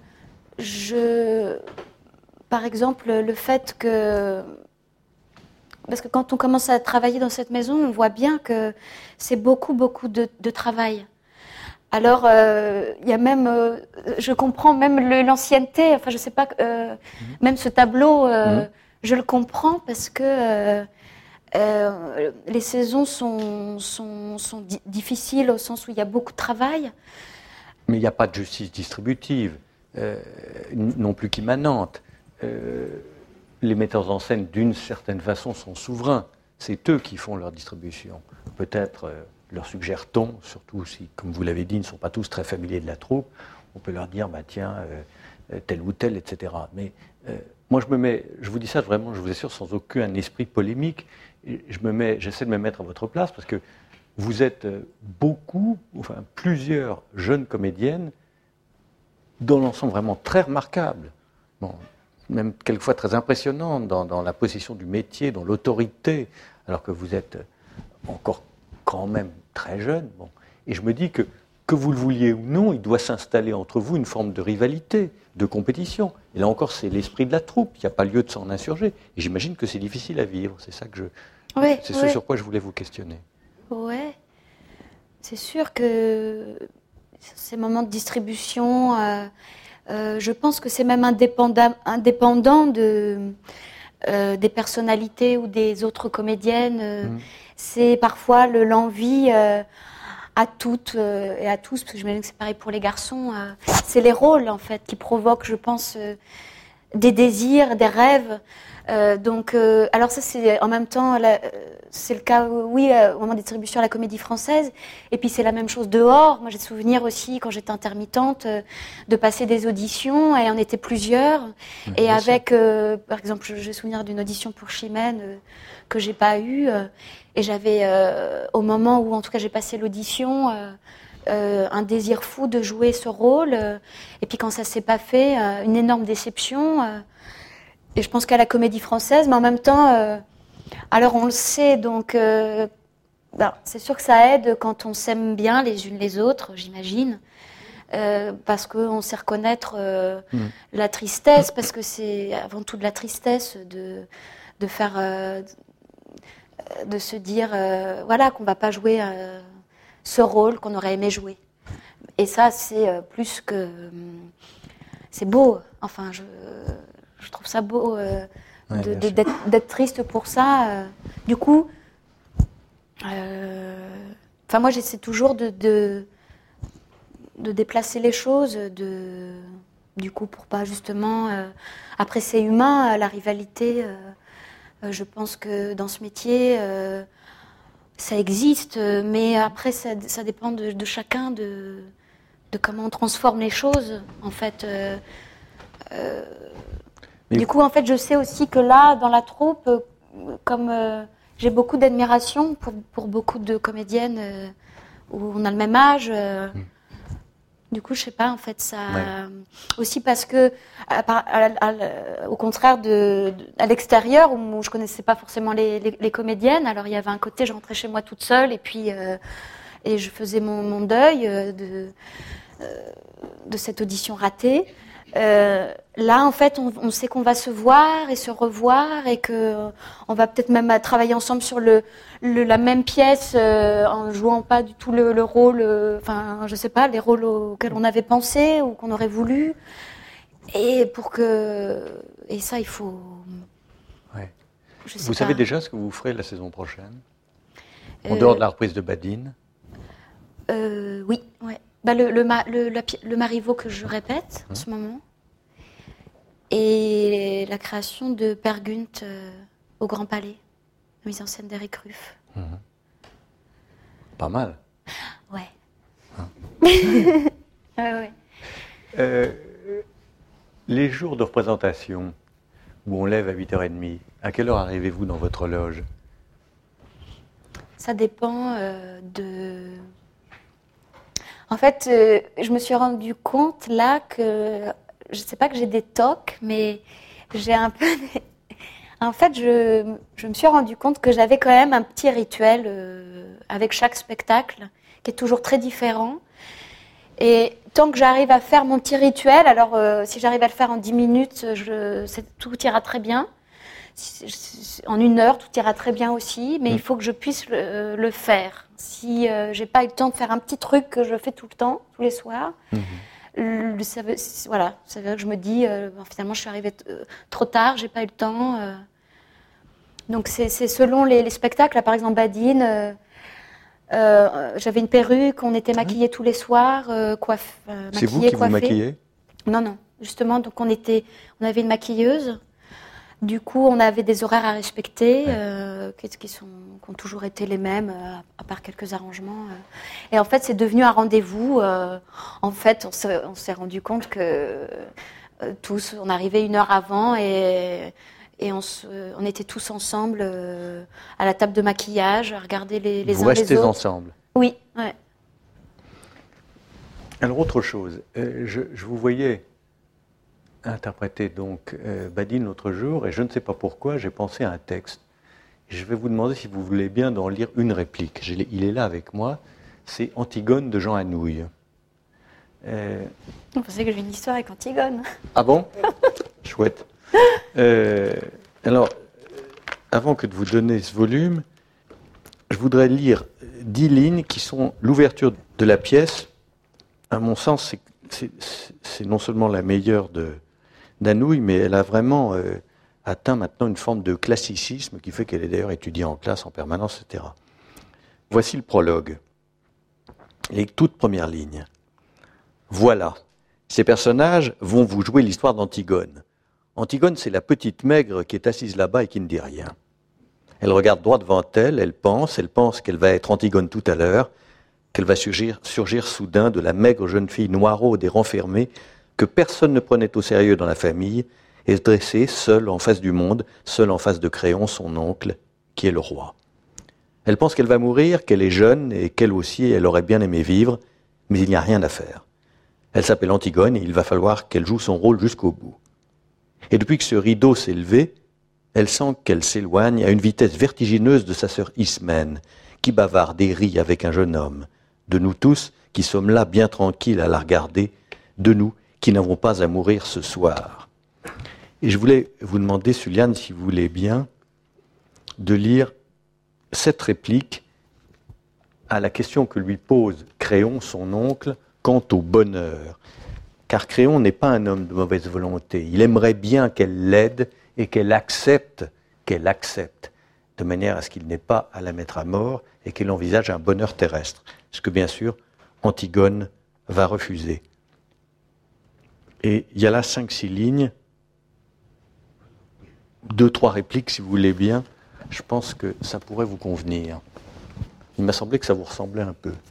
par exemple, le fait que... Parce que quand on commence à travailler dans cette maison, on voit bien que c'est beaucoup de travail. Alors, il y a même, je comprends même l'ancienneté, enfin je sais pas, même ce tableau, je le comprends parce que les saisons sont difficiles au sens où il y a beaucoup de travail. Mais il n'y a pas de justice distributive, non plus qu'immanente. Les metteurs en scène, d'une certaine façon, sont souverains. C'est eux qui font leur distribution. Peut-être leur suggère-t-on, surtout si, comme vous l'avez dit, ils ne sont pas tous très familiers de la troupe, on peut leur dire, tiens, tel ou tel, etc. Mais moi, je vous dis ça vraiment, je vous assure, sans aucun esprit polémique, j'essaie de me mettre à votre place, parce que vous êtes plusieurs jeunes comédiennes, dans l'ensemble vraiment très remarquables. Bon, même quelquefois très impressionnante dans la possession du métier, dans l'autorité, alors que vous êtes encore quand même très jeune. Bon. Et je me dis que vous le vouliez ou non, il doit s'installer entre vous une forme de rivalité, de compétition. Et là encore, c'est l'esprit de la troupe, il n'y a pas lieu de s'en insurger. Et j'imagine que c'est difficile à vivre, c'est ça que ce sur quoi je voulais vous questionner. Oui, c'est sûr que ces moments de distribution... je pense que c'est même indépendant des personnalités ou des autres comédiennes. C'est parfois l'envie à toutes et à tous, parce que j'imagine que c'est pareil pour les garçons. C'est les rôles, en fait, qui provoquent, je pense, des désirs, des rêves. Alors ça, c'est en même temps, c'est le cas, oui, au moment des distributions à la Comédie Française. Et puis c'est la même chose dehors. Moi, j'ai souvenir aussi, quand j'étais intermittente, de passer des auditions, et on était plusieurs. Et avec, par exemple, j'ai souvenir d'une audition pour Chimène que j'ai pas eue. Et j'avais, au moment où, en tout cas, j'ai passé l'audition, un désir fou de jouer ce rôle. Et puis quand ça s'est pas fait, une énorme déception. Et je pense qu'à la Comédie Française, mais en même temps, alors on le sait, donc c'est sûr que ça aide quand on s'aime bien les unes les autres, j'imagine, parce qu'on sait reconnaître la tristesse, parce que c'est avant tout de la tristesse de faire, de se dire, voilà, qu'on va pas jouer ce rôle qu'on aurait aimé jouer. Et ça, c'est plus que, c'est beau. Enfin, je trouve ça beau d'être triste pour ça. Du coup, moi j'essaie toujours de déplacer les choses, du coup pour pas justement. Après c'est humain, la rivalité. Je pense que dans ce métier, ça existe, mais après ça dépend de chacun, de comment on transforme les choses, en fait. Du coup, en fait, je sais aussi que là, dans la troupe, comme j'ai beaucoup d'admiration pour beaucoup de comédiennes où on a le même âge, du coup, je sais pas, en fait, ça... Aussi parce que, au contraire, à l'extérieur, où je connaissais pas forcément les comédiennes, alors il y avait un côté, je rentrais chez moi toute seule, et puis et je faisais mon deuil de cette audition ratée. Là, en fait, on sait qu'on va se voir et se revoir, et que on va peut-être même travailler ensemble sur la même pièce, en jouant pas du tout le rôle, je sais pas, les rôles auxquels on avait pensé ou qu'on aurait voulu. Et ça, il faut. Ouais. Vous savez déjà ce que vous ferez la saison prochaine, en dehors de la reprise de Badine? Oui, ouais. Le Marivaux que je répète en ce moment, et la création de Per Gunt au Grand Palais, la mise en scène d'Éric Ruff. Pas mal. Ouais. Les jours de représentation où on lève à 8h30, à quelle heure arrivez-vous dans votre loge? Ça dépend de... En fait, je me suis rendu compte là que, je ne sais pas que j'ai des tocs, mais j'ai un peu... En fait, je me suis rendu compte que j'avais quand même un petit rituel avec chaque spectacle, qui est toujours très différent. Et tant que j'arrive à faire mon petit rituel, alors si j'arrive à le faire en 10 minutes, tout ira très bien. En 1 heure, tout ira très bien aussi, mais il faut que je puisse le faire. Si j'ai pas eu le temps de faire un petit truc que je fais tout le temps, tous les soirs, ça veut dire que je me dis, finalement, je suis arrivée trop tard, j'ai pas eu le temps. Donc c'est selon les spectacles. Là, par exemple, Badine, j'avais une perruque, on était maquillés tous les soirs, c'est vous qui vous maquillez? Non, justement, donc on avait une maquilleuse. Du coup, on avait des horaires à respecter, qui ont toujours été les mêmes, à part quelques arrangements. Et en fait, c'est devenu un rendez-vous. En fait, on s'est rendu compte que on arrivait 1 heure avant, et on était tous ensemble à la table de maquillage, à regarder les uns les autres. Vous restez ensemble? Oui, ouais. Alors, autre chose, je vous voyais interpréter donc Badine l'autre jour, et je ne sais pas pourquoi, j'ai pensé à un texte. Je vais vous demander si vous voulez bien d'en lire une réplique. Il est là avec moi, c'est Antigone de Jean Anouilh. Vous pensez que j'ai une histoire avec Antigone? Ah bon? Chouette. Alors, avant que de vous donner ce volume, je voudrais lire 10 lignes qui sont l'ouverture de la pièce. À mon sens, c'est non seulement la meilleure d'Anouilh, mais elle a vraiment atteint maintenant une forme de classicisme qui fait qu'elle est d'ailleurs étudiée en classe en permanence, etc. Voici le prologue. Les toutes premières lignes. Voilà, ces personnages vont vous jouer l'histoire d'Antigone. Antigone, c'est la petite maigre qui est assise là-bas et qui ne dit rien. Elle regarde droit devant elle, elle pense qu'elle va être Antigone tout à l'heure, qu'elle va surgir soudain de la maigre jeune fille noiraude et renfermée que personne ne prenait au sérieux dans la famille et se dresser seule en face du monde, seule en face de Créon, son oncle, qui est le roi. Elle pense qu'elle va mourir, qu'elle est jeune et qu'elle aussi, elle aurait bien aimé vivre, mais il n'y a rien à faire. Elle s'appelle Antigone et il va falloir qu'elle joue son rôle jusqu'au bout. Et depuis que ce rideau s'est levé, elle sent qu'elle s'éloigne à une vitesse vertigineuse de sa sœur Ismène, qui bavarde et rit avec un jeune homme. De nous tous, qui sommes là bien tranquilles à la regarder, de nous qui n'avons pas à mourir ce soir. Et je voulais vous demander, Suliane, si vous voulez bien, de lire cette réplique à la question que lui pose Créon, son oncle, quant au bonheur. Car Créon n'est pas un homme de mauvaise volonté. Il aimerait bien qu'elle l'aide et qu'elle accepte, de manière à ce qu'il n'ait pas à la mettre à mort et qu'elle envisage un bonheur terrestre. Ce que, bien sûr, Antigone va refuser. Et il y a là 5-6 lignes, 2-3 répliques, si vous voulez bien. Je pense que ça pourrait vous convenir. Il m'a semblé que ça vous ressemblait un peu.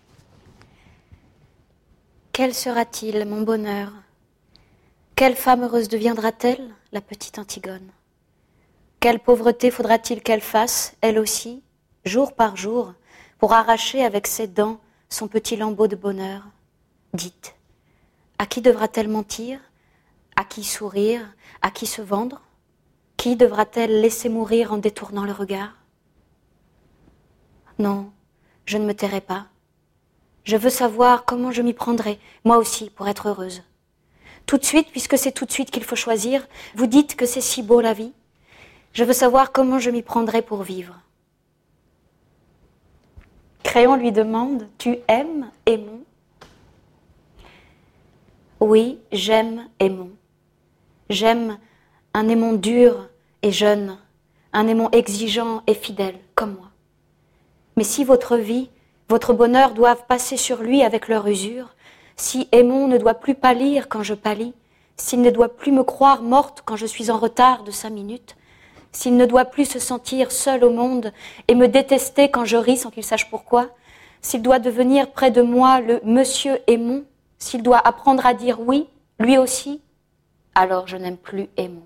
Quel sera-t-il, mon bonheur? Quelle femme heureuse deviendra-t-elle, la petite Antigone? Quelle pauvreté faudra-t-il qu'elle fasse, elle aussi, jour par jour, pour arracher avec ses dents son petit lambeau de bonheur? Dites, à qui devra-t-elle mentir? À qui sourire? À qui se vendre? Qui devra-t-elle laisser mourir en détournant le regard? Non, je ne me tairai pas. Je veux savoir comment je m'y prendrai, moi aussi, pour être heureuse. Tout de suite, puisque c'est tout de suite qu'il faut choisir, vous dites que c'est si beau la vie. Je veux savoir comment je m'y prendrai pour vivre. Créon lui demande, tu aimes Aimon? Oui, j'aime Aimon. J'aime un Aimon dur et jeune, un Aimon exigeant et fidèle, comme moi. Mais si votre vie, votre bonheur doivent passer sur lui avec leur usure, si Aimon ne doit plus pâlir quand je pâlis, s'il ne doit plus me croire morte quand je suis en retard de 5 minutes, s'il ne doit plus se sentir seul au monde et me détester quand je ris sans qu'il sache pourquoi, s'il doit devenir près de moi le monsieur Aimon, s'il doit apprendre à dire oui, lui aussi, alors je n'aime plus Aimon.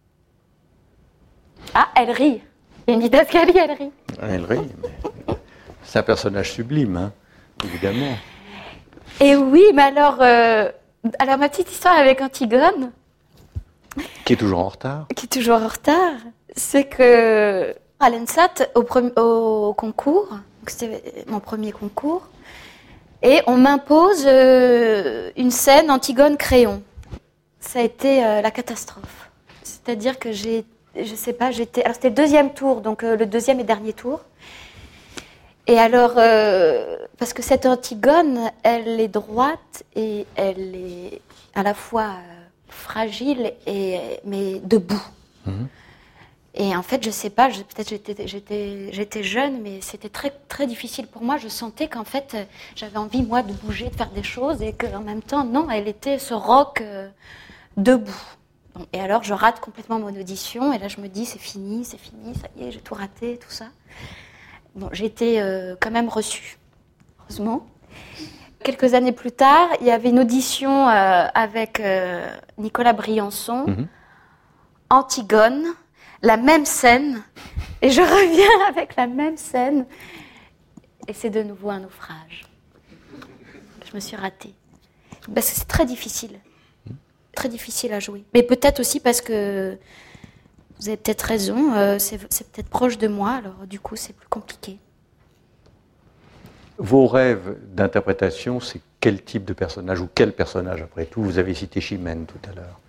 Ah, elle rit. Il y a une didascalie, elle rit. Elle rit, mais c'est un personnage sublime, hein, évidemment. Et oui, mais alors ma petite histoire avec Antigone... Qui est toujours en retard. C'est que à l'ENSAT, au concours, donc c'était mon premier concours, et on m'impose une scène Antigone-Créon. Ça a été la catastrophe. C'est-à-dire que alors c'était le deuxième tour, donc le deuxième et dernier tour. Et alors, parce que cette Antigone, elle est droite et elle est à la fois fragile mais debout. Mmh. Et en fait, je sais pas, peut-être j'étais jeune, mais c'était très très difficile pour moi. Je sentais qu'en fait, j'avais envie moi de bouger, de faire des choses, et qu'en même temps, non, elle était ce roc debout. Bon, et alors, je rate complètement mon audition, et là, je me dis, c'est fini, ça y est, j'ai tout raté, tout ça. Bon, j'ai été quand même reçue, heureusement. Quelques années plus tard, il y avait une audition avec Nicolas Briançon, Antigone, la même scène, et je reviens avec la même scène, et c'est de nouveau un naufrage. Je me suis ratée. Parce que c'est très difficile à jouer. Mais peut-être aussi parce que vous avez peut-être raison, c'est peut-être proche de moi, alors du coup c'est plus compliqué. Vos rêves d'interprétation, c'est quel type de personnage, ou quel personnage après tout? Vous avez cité Chimène tout à l'heure.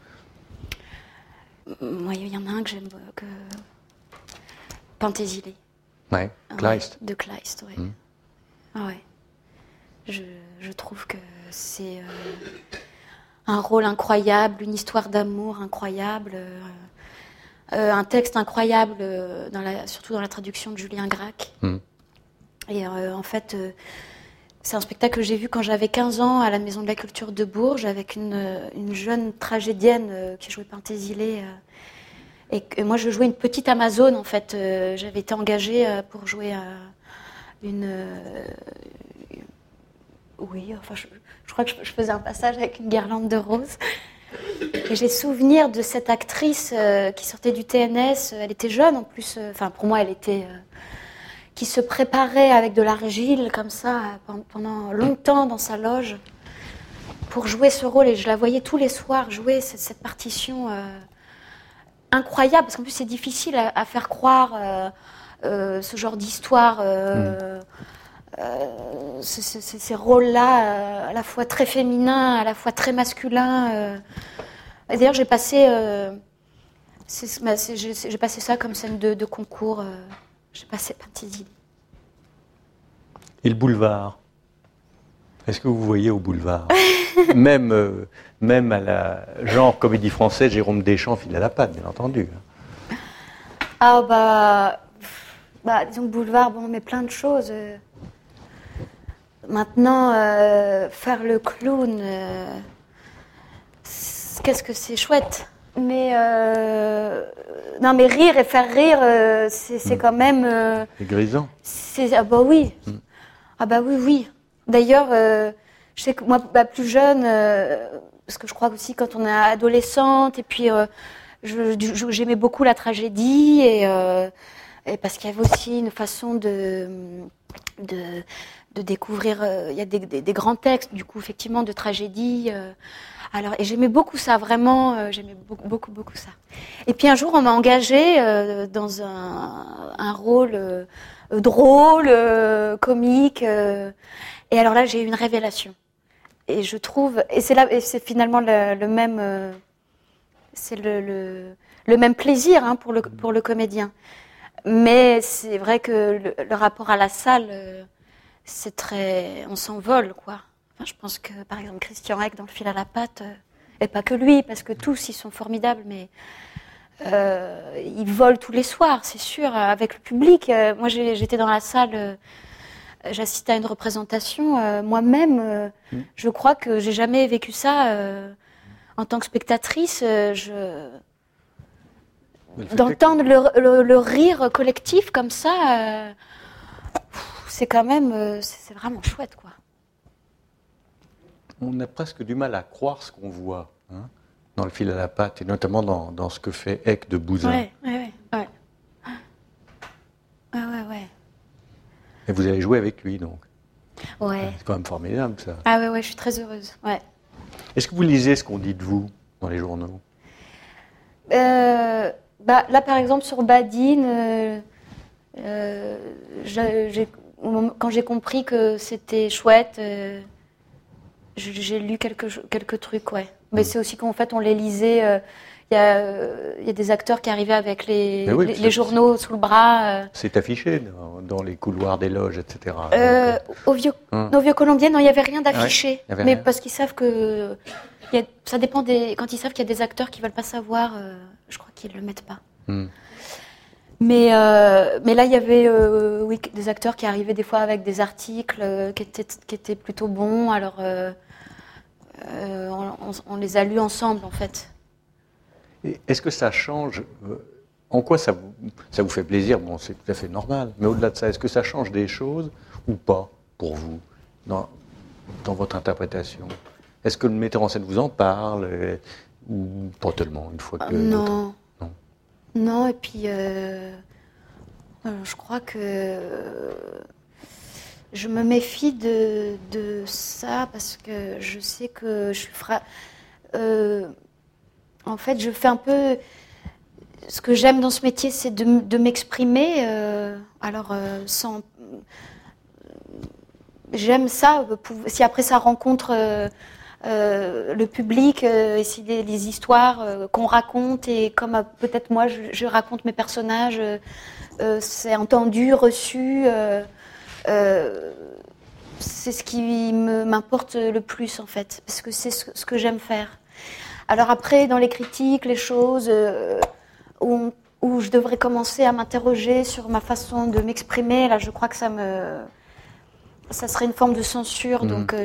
Moi, il y en a un que j'aime, Pentésilée. Ouais, Kleist. Ouais, de Kleist, oui. Ah ouais. Je trouve que c'est un rôle incroyable, une histoire d'amour incroyable, un texte incroyable, surtout dans la traduction de Julien Gracq. Et en fait, C'est un spectacle que j'ai vu quand j'avais 15 ans à la Maison de la Culture de Bourges avec une jeune tragédienne qui jouait Pentésilée. Et moi, je jouais une petite Amazone, en fait. J'avais été engagée pour jouer oui, enfin, je crois que je faisais un passage avec une guirlande de roses. Et j'ai souvenir de cette actrice qui sortait du TNS. Elle était jeune, en plus. Enfin, pour moi, elle était... qui se préparait avec de l'argile, comme ça, pendant longtemps dans sa loge, pour jouer ce rôle. Et je la voyais tous les soirs jouer cette partition incroyable, parce qu'en plus, c'est difficile à faire croire ce genre d'histoire, ces rôles-là, à la fois très féminins, à la fois très masculins. Et d'ailleurs, j'ai passé ça comme scène de concours. J'ai passé Pentésilée. Et le boulevard? Est-ce que vous voyez au boulevard même à la genre comédie française, Jérôme Deschamps file à la patte, bien entendu. Ah disons que boulevard, bon, mais plein de choses. Maintenant, faire le clown, qu'est-ce que c'est chouette. Mais non, mais rire et faire rire, c'est quand même. C'est grisant. Ah bah oui. Ah bah oui. D'ailleurs, je sais que moi, plus jeune, parce que je crois aussi quand on est adolescente, et puis j'aimais beaucoup la tragédie, et parce qu'il y avait aussi une façon de découvrir. Il y a des grands textes, du coup, effectivement, de tragédie. Alors, et j'aimais beaucoup ça, vraiment, j'aimais beaucoup ça. Et puis un jour, on m'a engagée dans un rôle drôle, comique. Et alors là, j'ai eu une révélation. Et je trouve, et c'est finalement le même, c'est le même plaisir pour le comédien. Mais c'est vrai que le rapport à la salle, c'est très, on s'envole, quoi. Enfin, je pense que, par exemple, Christian Eck dans Le Fil à la patte, et pas que lui, parce que tous, ils sont formidables, mais ils volent tous les soirs, c'est sûr, avec le public. Moi, j'étais dans la salle, j'assistais à une représentation. Moi-même, je crois que j'ai jamais vécu ça en tant que spectatrice. D'entendre le rire collectif comme ça, c'est quand même, c'est vraiment chouette, quoi. On a presque du mal à croire ce qu'on voit dans Le Fil à la patte, et notamment dans ce que fait Eck de Bouzin. Ouais. Et vous avez joué avec lui, donc. Ouais. C'est quand même formidable, ça. Ah ouais, je suis très heureuse. Ouais. Est-ce que vous lisez ce qu'on dit de vous dans les journaux? Là, par exemple, sur Badine, quand j'ai compris que c'était chouette, j'ai lu quelques trucs, ouais. Mais c'est aussi qu'en fait, on les lisait. Il y a des acteurs qui arrivaient avec les journaux sous le bras. C'est affiché dans les couloirs des loges, etc. Au Vieux Colombier, non, il n'y avait rien d'affiché. Ouais, mais parce qu'ils savent que... ça dépend quand ils savent qu'il y a des acteurs qui ne veulent pas savoir, je crois qu'ils ne le mettent pas. Mais là, il y avait des acteurs qui arrivaient des fois avec des articles qui étaient plutôt bons. Alors, on les a lus ensemble, en fait. Et est-ce que ça change en quoi ça vous fait plaisir? Bon, c'est tout à fait normal. Mais au-delà de ça, est-ce que ça change des choses ou pas pour vous dans votre interprétation? Est-ce que le metteur en scène vous en parle ou pas tellement une fois que... Non, et puis je crois que je me méfie de ça parce que je sais que en fait, je fais un peu... Ce que j'aime dans ce métier, c'est de m'exprimer. J'aime ça. Si après ça rencontre le public, et si les histoires qu'on raconte, et comme peut-être moi, je raconte mes personnages, c'est entendu, reçu. C'est ce qui m'importe le plus, en fait, parce que c'est ce que j'aime faire. Alors après, dans les critiques, les choses où je devrais commencer à m'interroger sur ma façon de m'exprimer, là, je crois que ça me ça serait une forme de censure, donc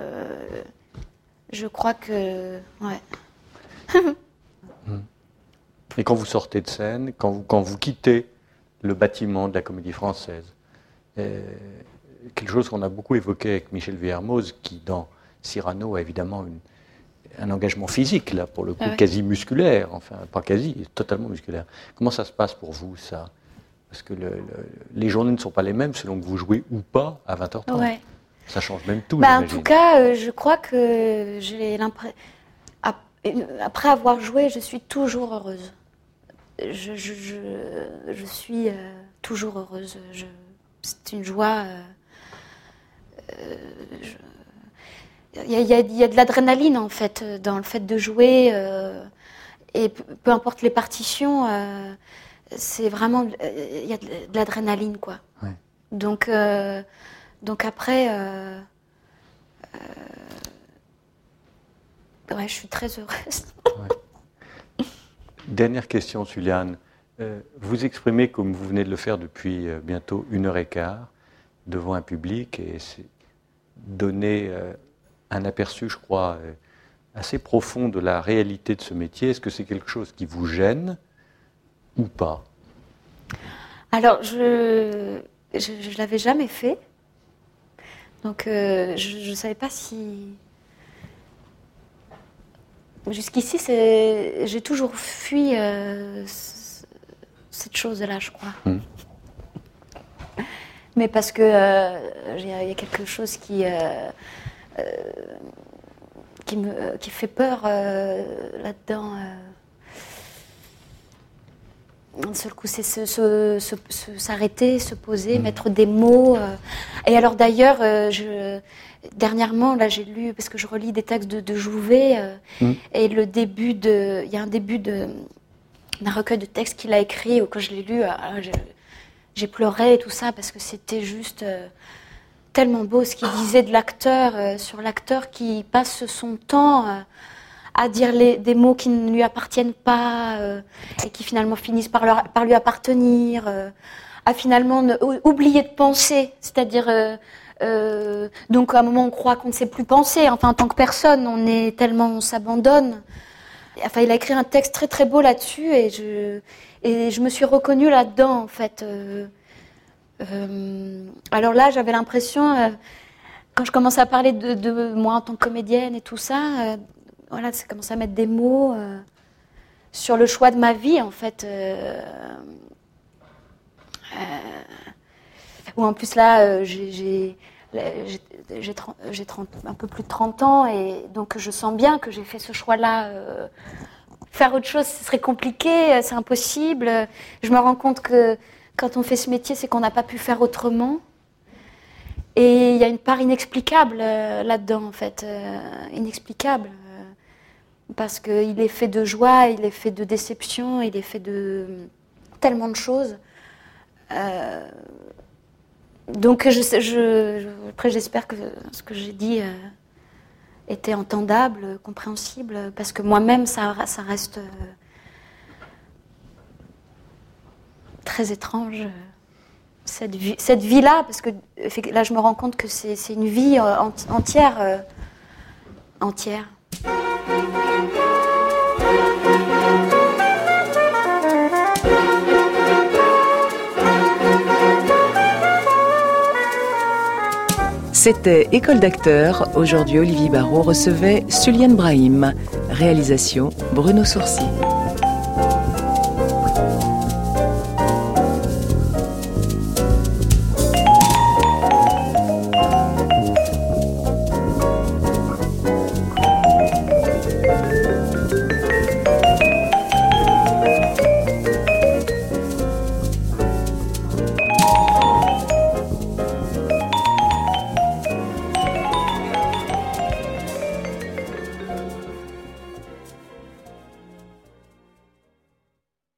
je crois que... Ouais. Et quand vous sortez de scène, quand vous quittez le bâtiment de la Comédie Française, quelque chose qu'on a beaucoup évoqué avec Michel Vuillermoz, qui dans Cyrano a évidemment un engagement physique, là, pour le coup, quasi musculaire, enfin, pas quasi, totalement musculaire. Comment ça se passe pour vous, ça ? Parce que les journées ne sont pas les mêmes selon que vous jouez ou pas à 20h30. Ouais. Ça change même tout, en tout cas, je crois que j'ai l'impression... Après avoir joué, je suis toujours heureuse. Je suis toujours heureuse. C'est une joie... Il y a de l'adrénaline, en fait, dans le fait de jouer. Et peu importe les partitions, c'est vraiment... Il y a de l'adrénaline, quoi. Ouais. Donc après... ouais, je suis très heureuse. Ouais. Dernière question, Suliane. Vous exprimez, comme vous venez de le faire depuis bientôt 1h15, devant un public, et c'est donner un aperçu, je crois, assez profond de la réalité de ce métier. Est-ce que c'est quelque chose qui vous gêne ou pas ? Alors, je l'avais jamais fait. Donc, je ne savais pas si... Jusqu'ici, j'ai toujours fui cette chose-là, je crois. Mais parce que il y a quelque chose qui fait peur là-dedans. D'un seul coup, c'est s'arrêter, se poser, mettre des mots. Et alors d'ailleurs, dernièrement, là, j'ai lu, parce que je relis des textes de Jouvet, et il y a un début d'un recueil de textes qu'il a écrit, quand je l'ai lu, j'ai pleuré et tout ça, parce que c'était juste tellement beau ce qu'il disait de l'acteur, sur l'acteur qui passe son temps à dire des mots qui ne lui appartiennent pas, et qui finalement finissent par lui appartenir, à finalement oublier de penser, c'est-à-dire... donc à un moment on croit qu'on ne sait plus penser, enfin en tant que personne on s'abandonne. Enfin il a écrit un texte très très beau là-dessus et je me suis reconnue là-dedans en fait. Alors là j'avais l'impression, quand je commençais à parler de moi en tant que comédienne et tout ça, voilà, ça commençait à mettre des mots sur le choix de ma vie en fait. Ou en plus là j'ai un peu plus de 30 ans et donc je sens bien que j'ai fait ce choix-là. Faire autre chose, ce serait compliqué, c'est impossible. Je me rends compte que quand on fait ce métier, c'est qu'on n'a pas pu faire autrement. Et il y a une part inexplicable là-dedans, en fait. Inexplicable. Parce qu'il est fait de joie, il est fait de déception, il est fait de tellement de choses. Donc après j'espère que ce que j'ai dit était entendable, compréhensible, parce que moi-même ça reste très étrange cette vie-là, parce que là je me rends compte que c'est une vie entière. C'était École d'acteurs. Aujourd'hui, Olivier Barrault recevait Suliane Brahim. Réalisation Bruno Sourcy.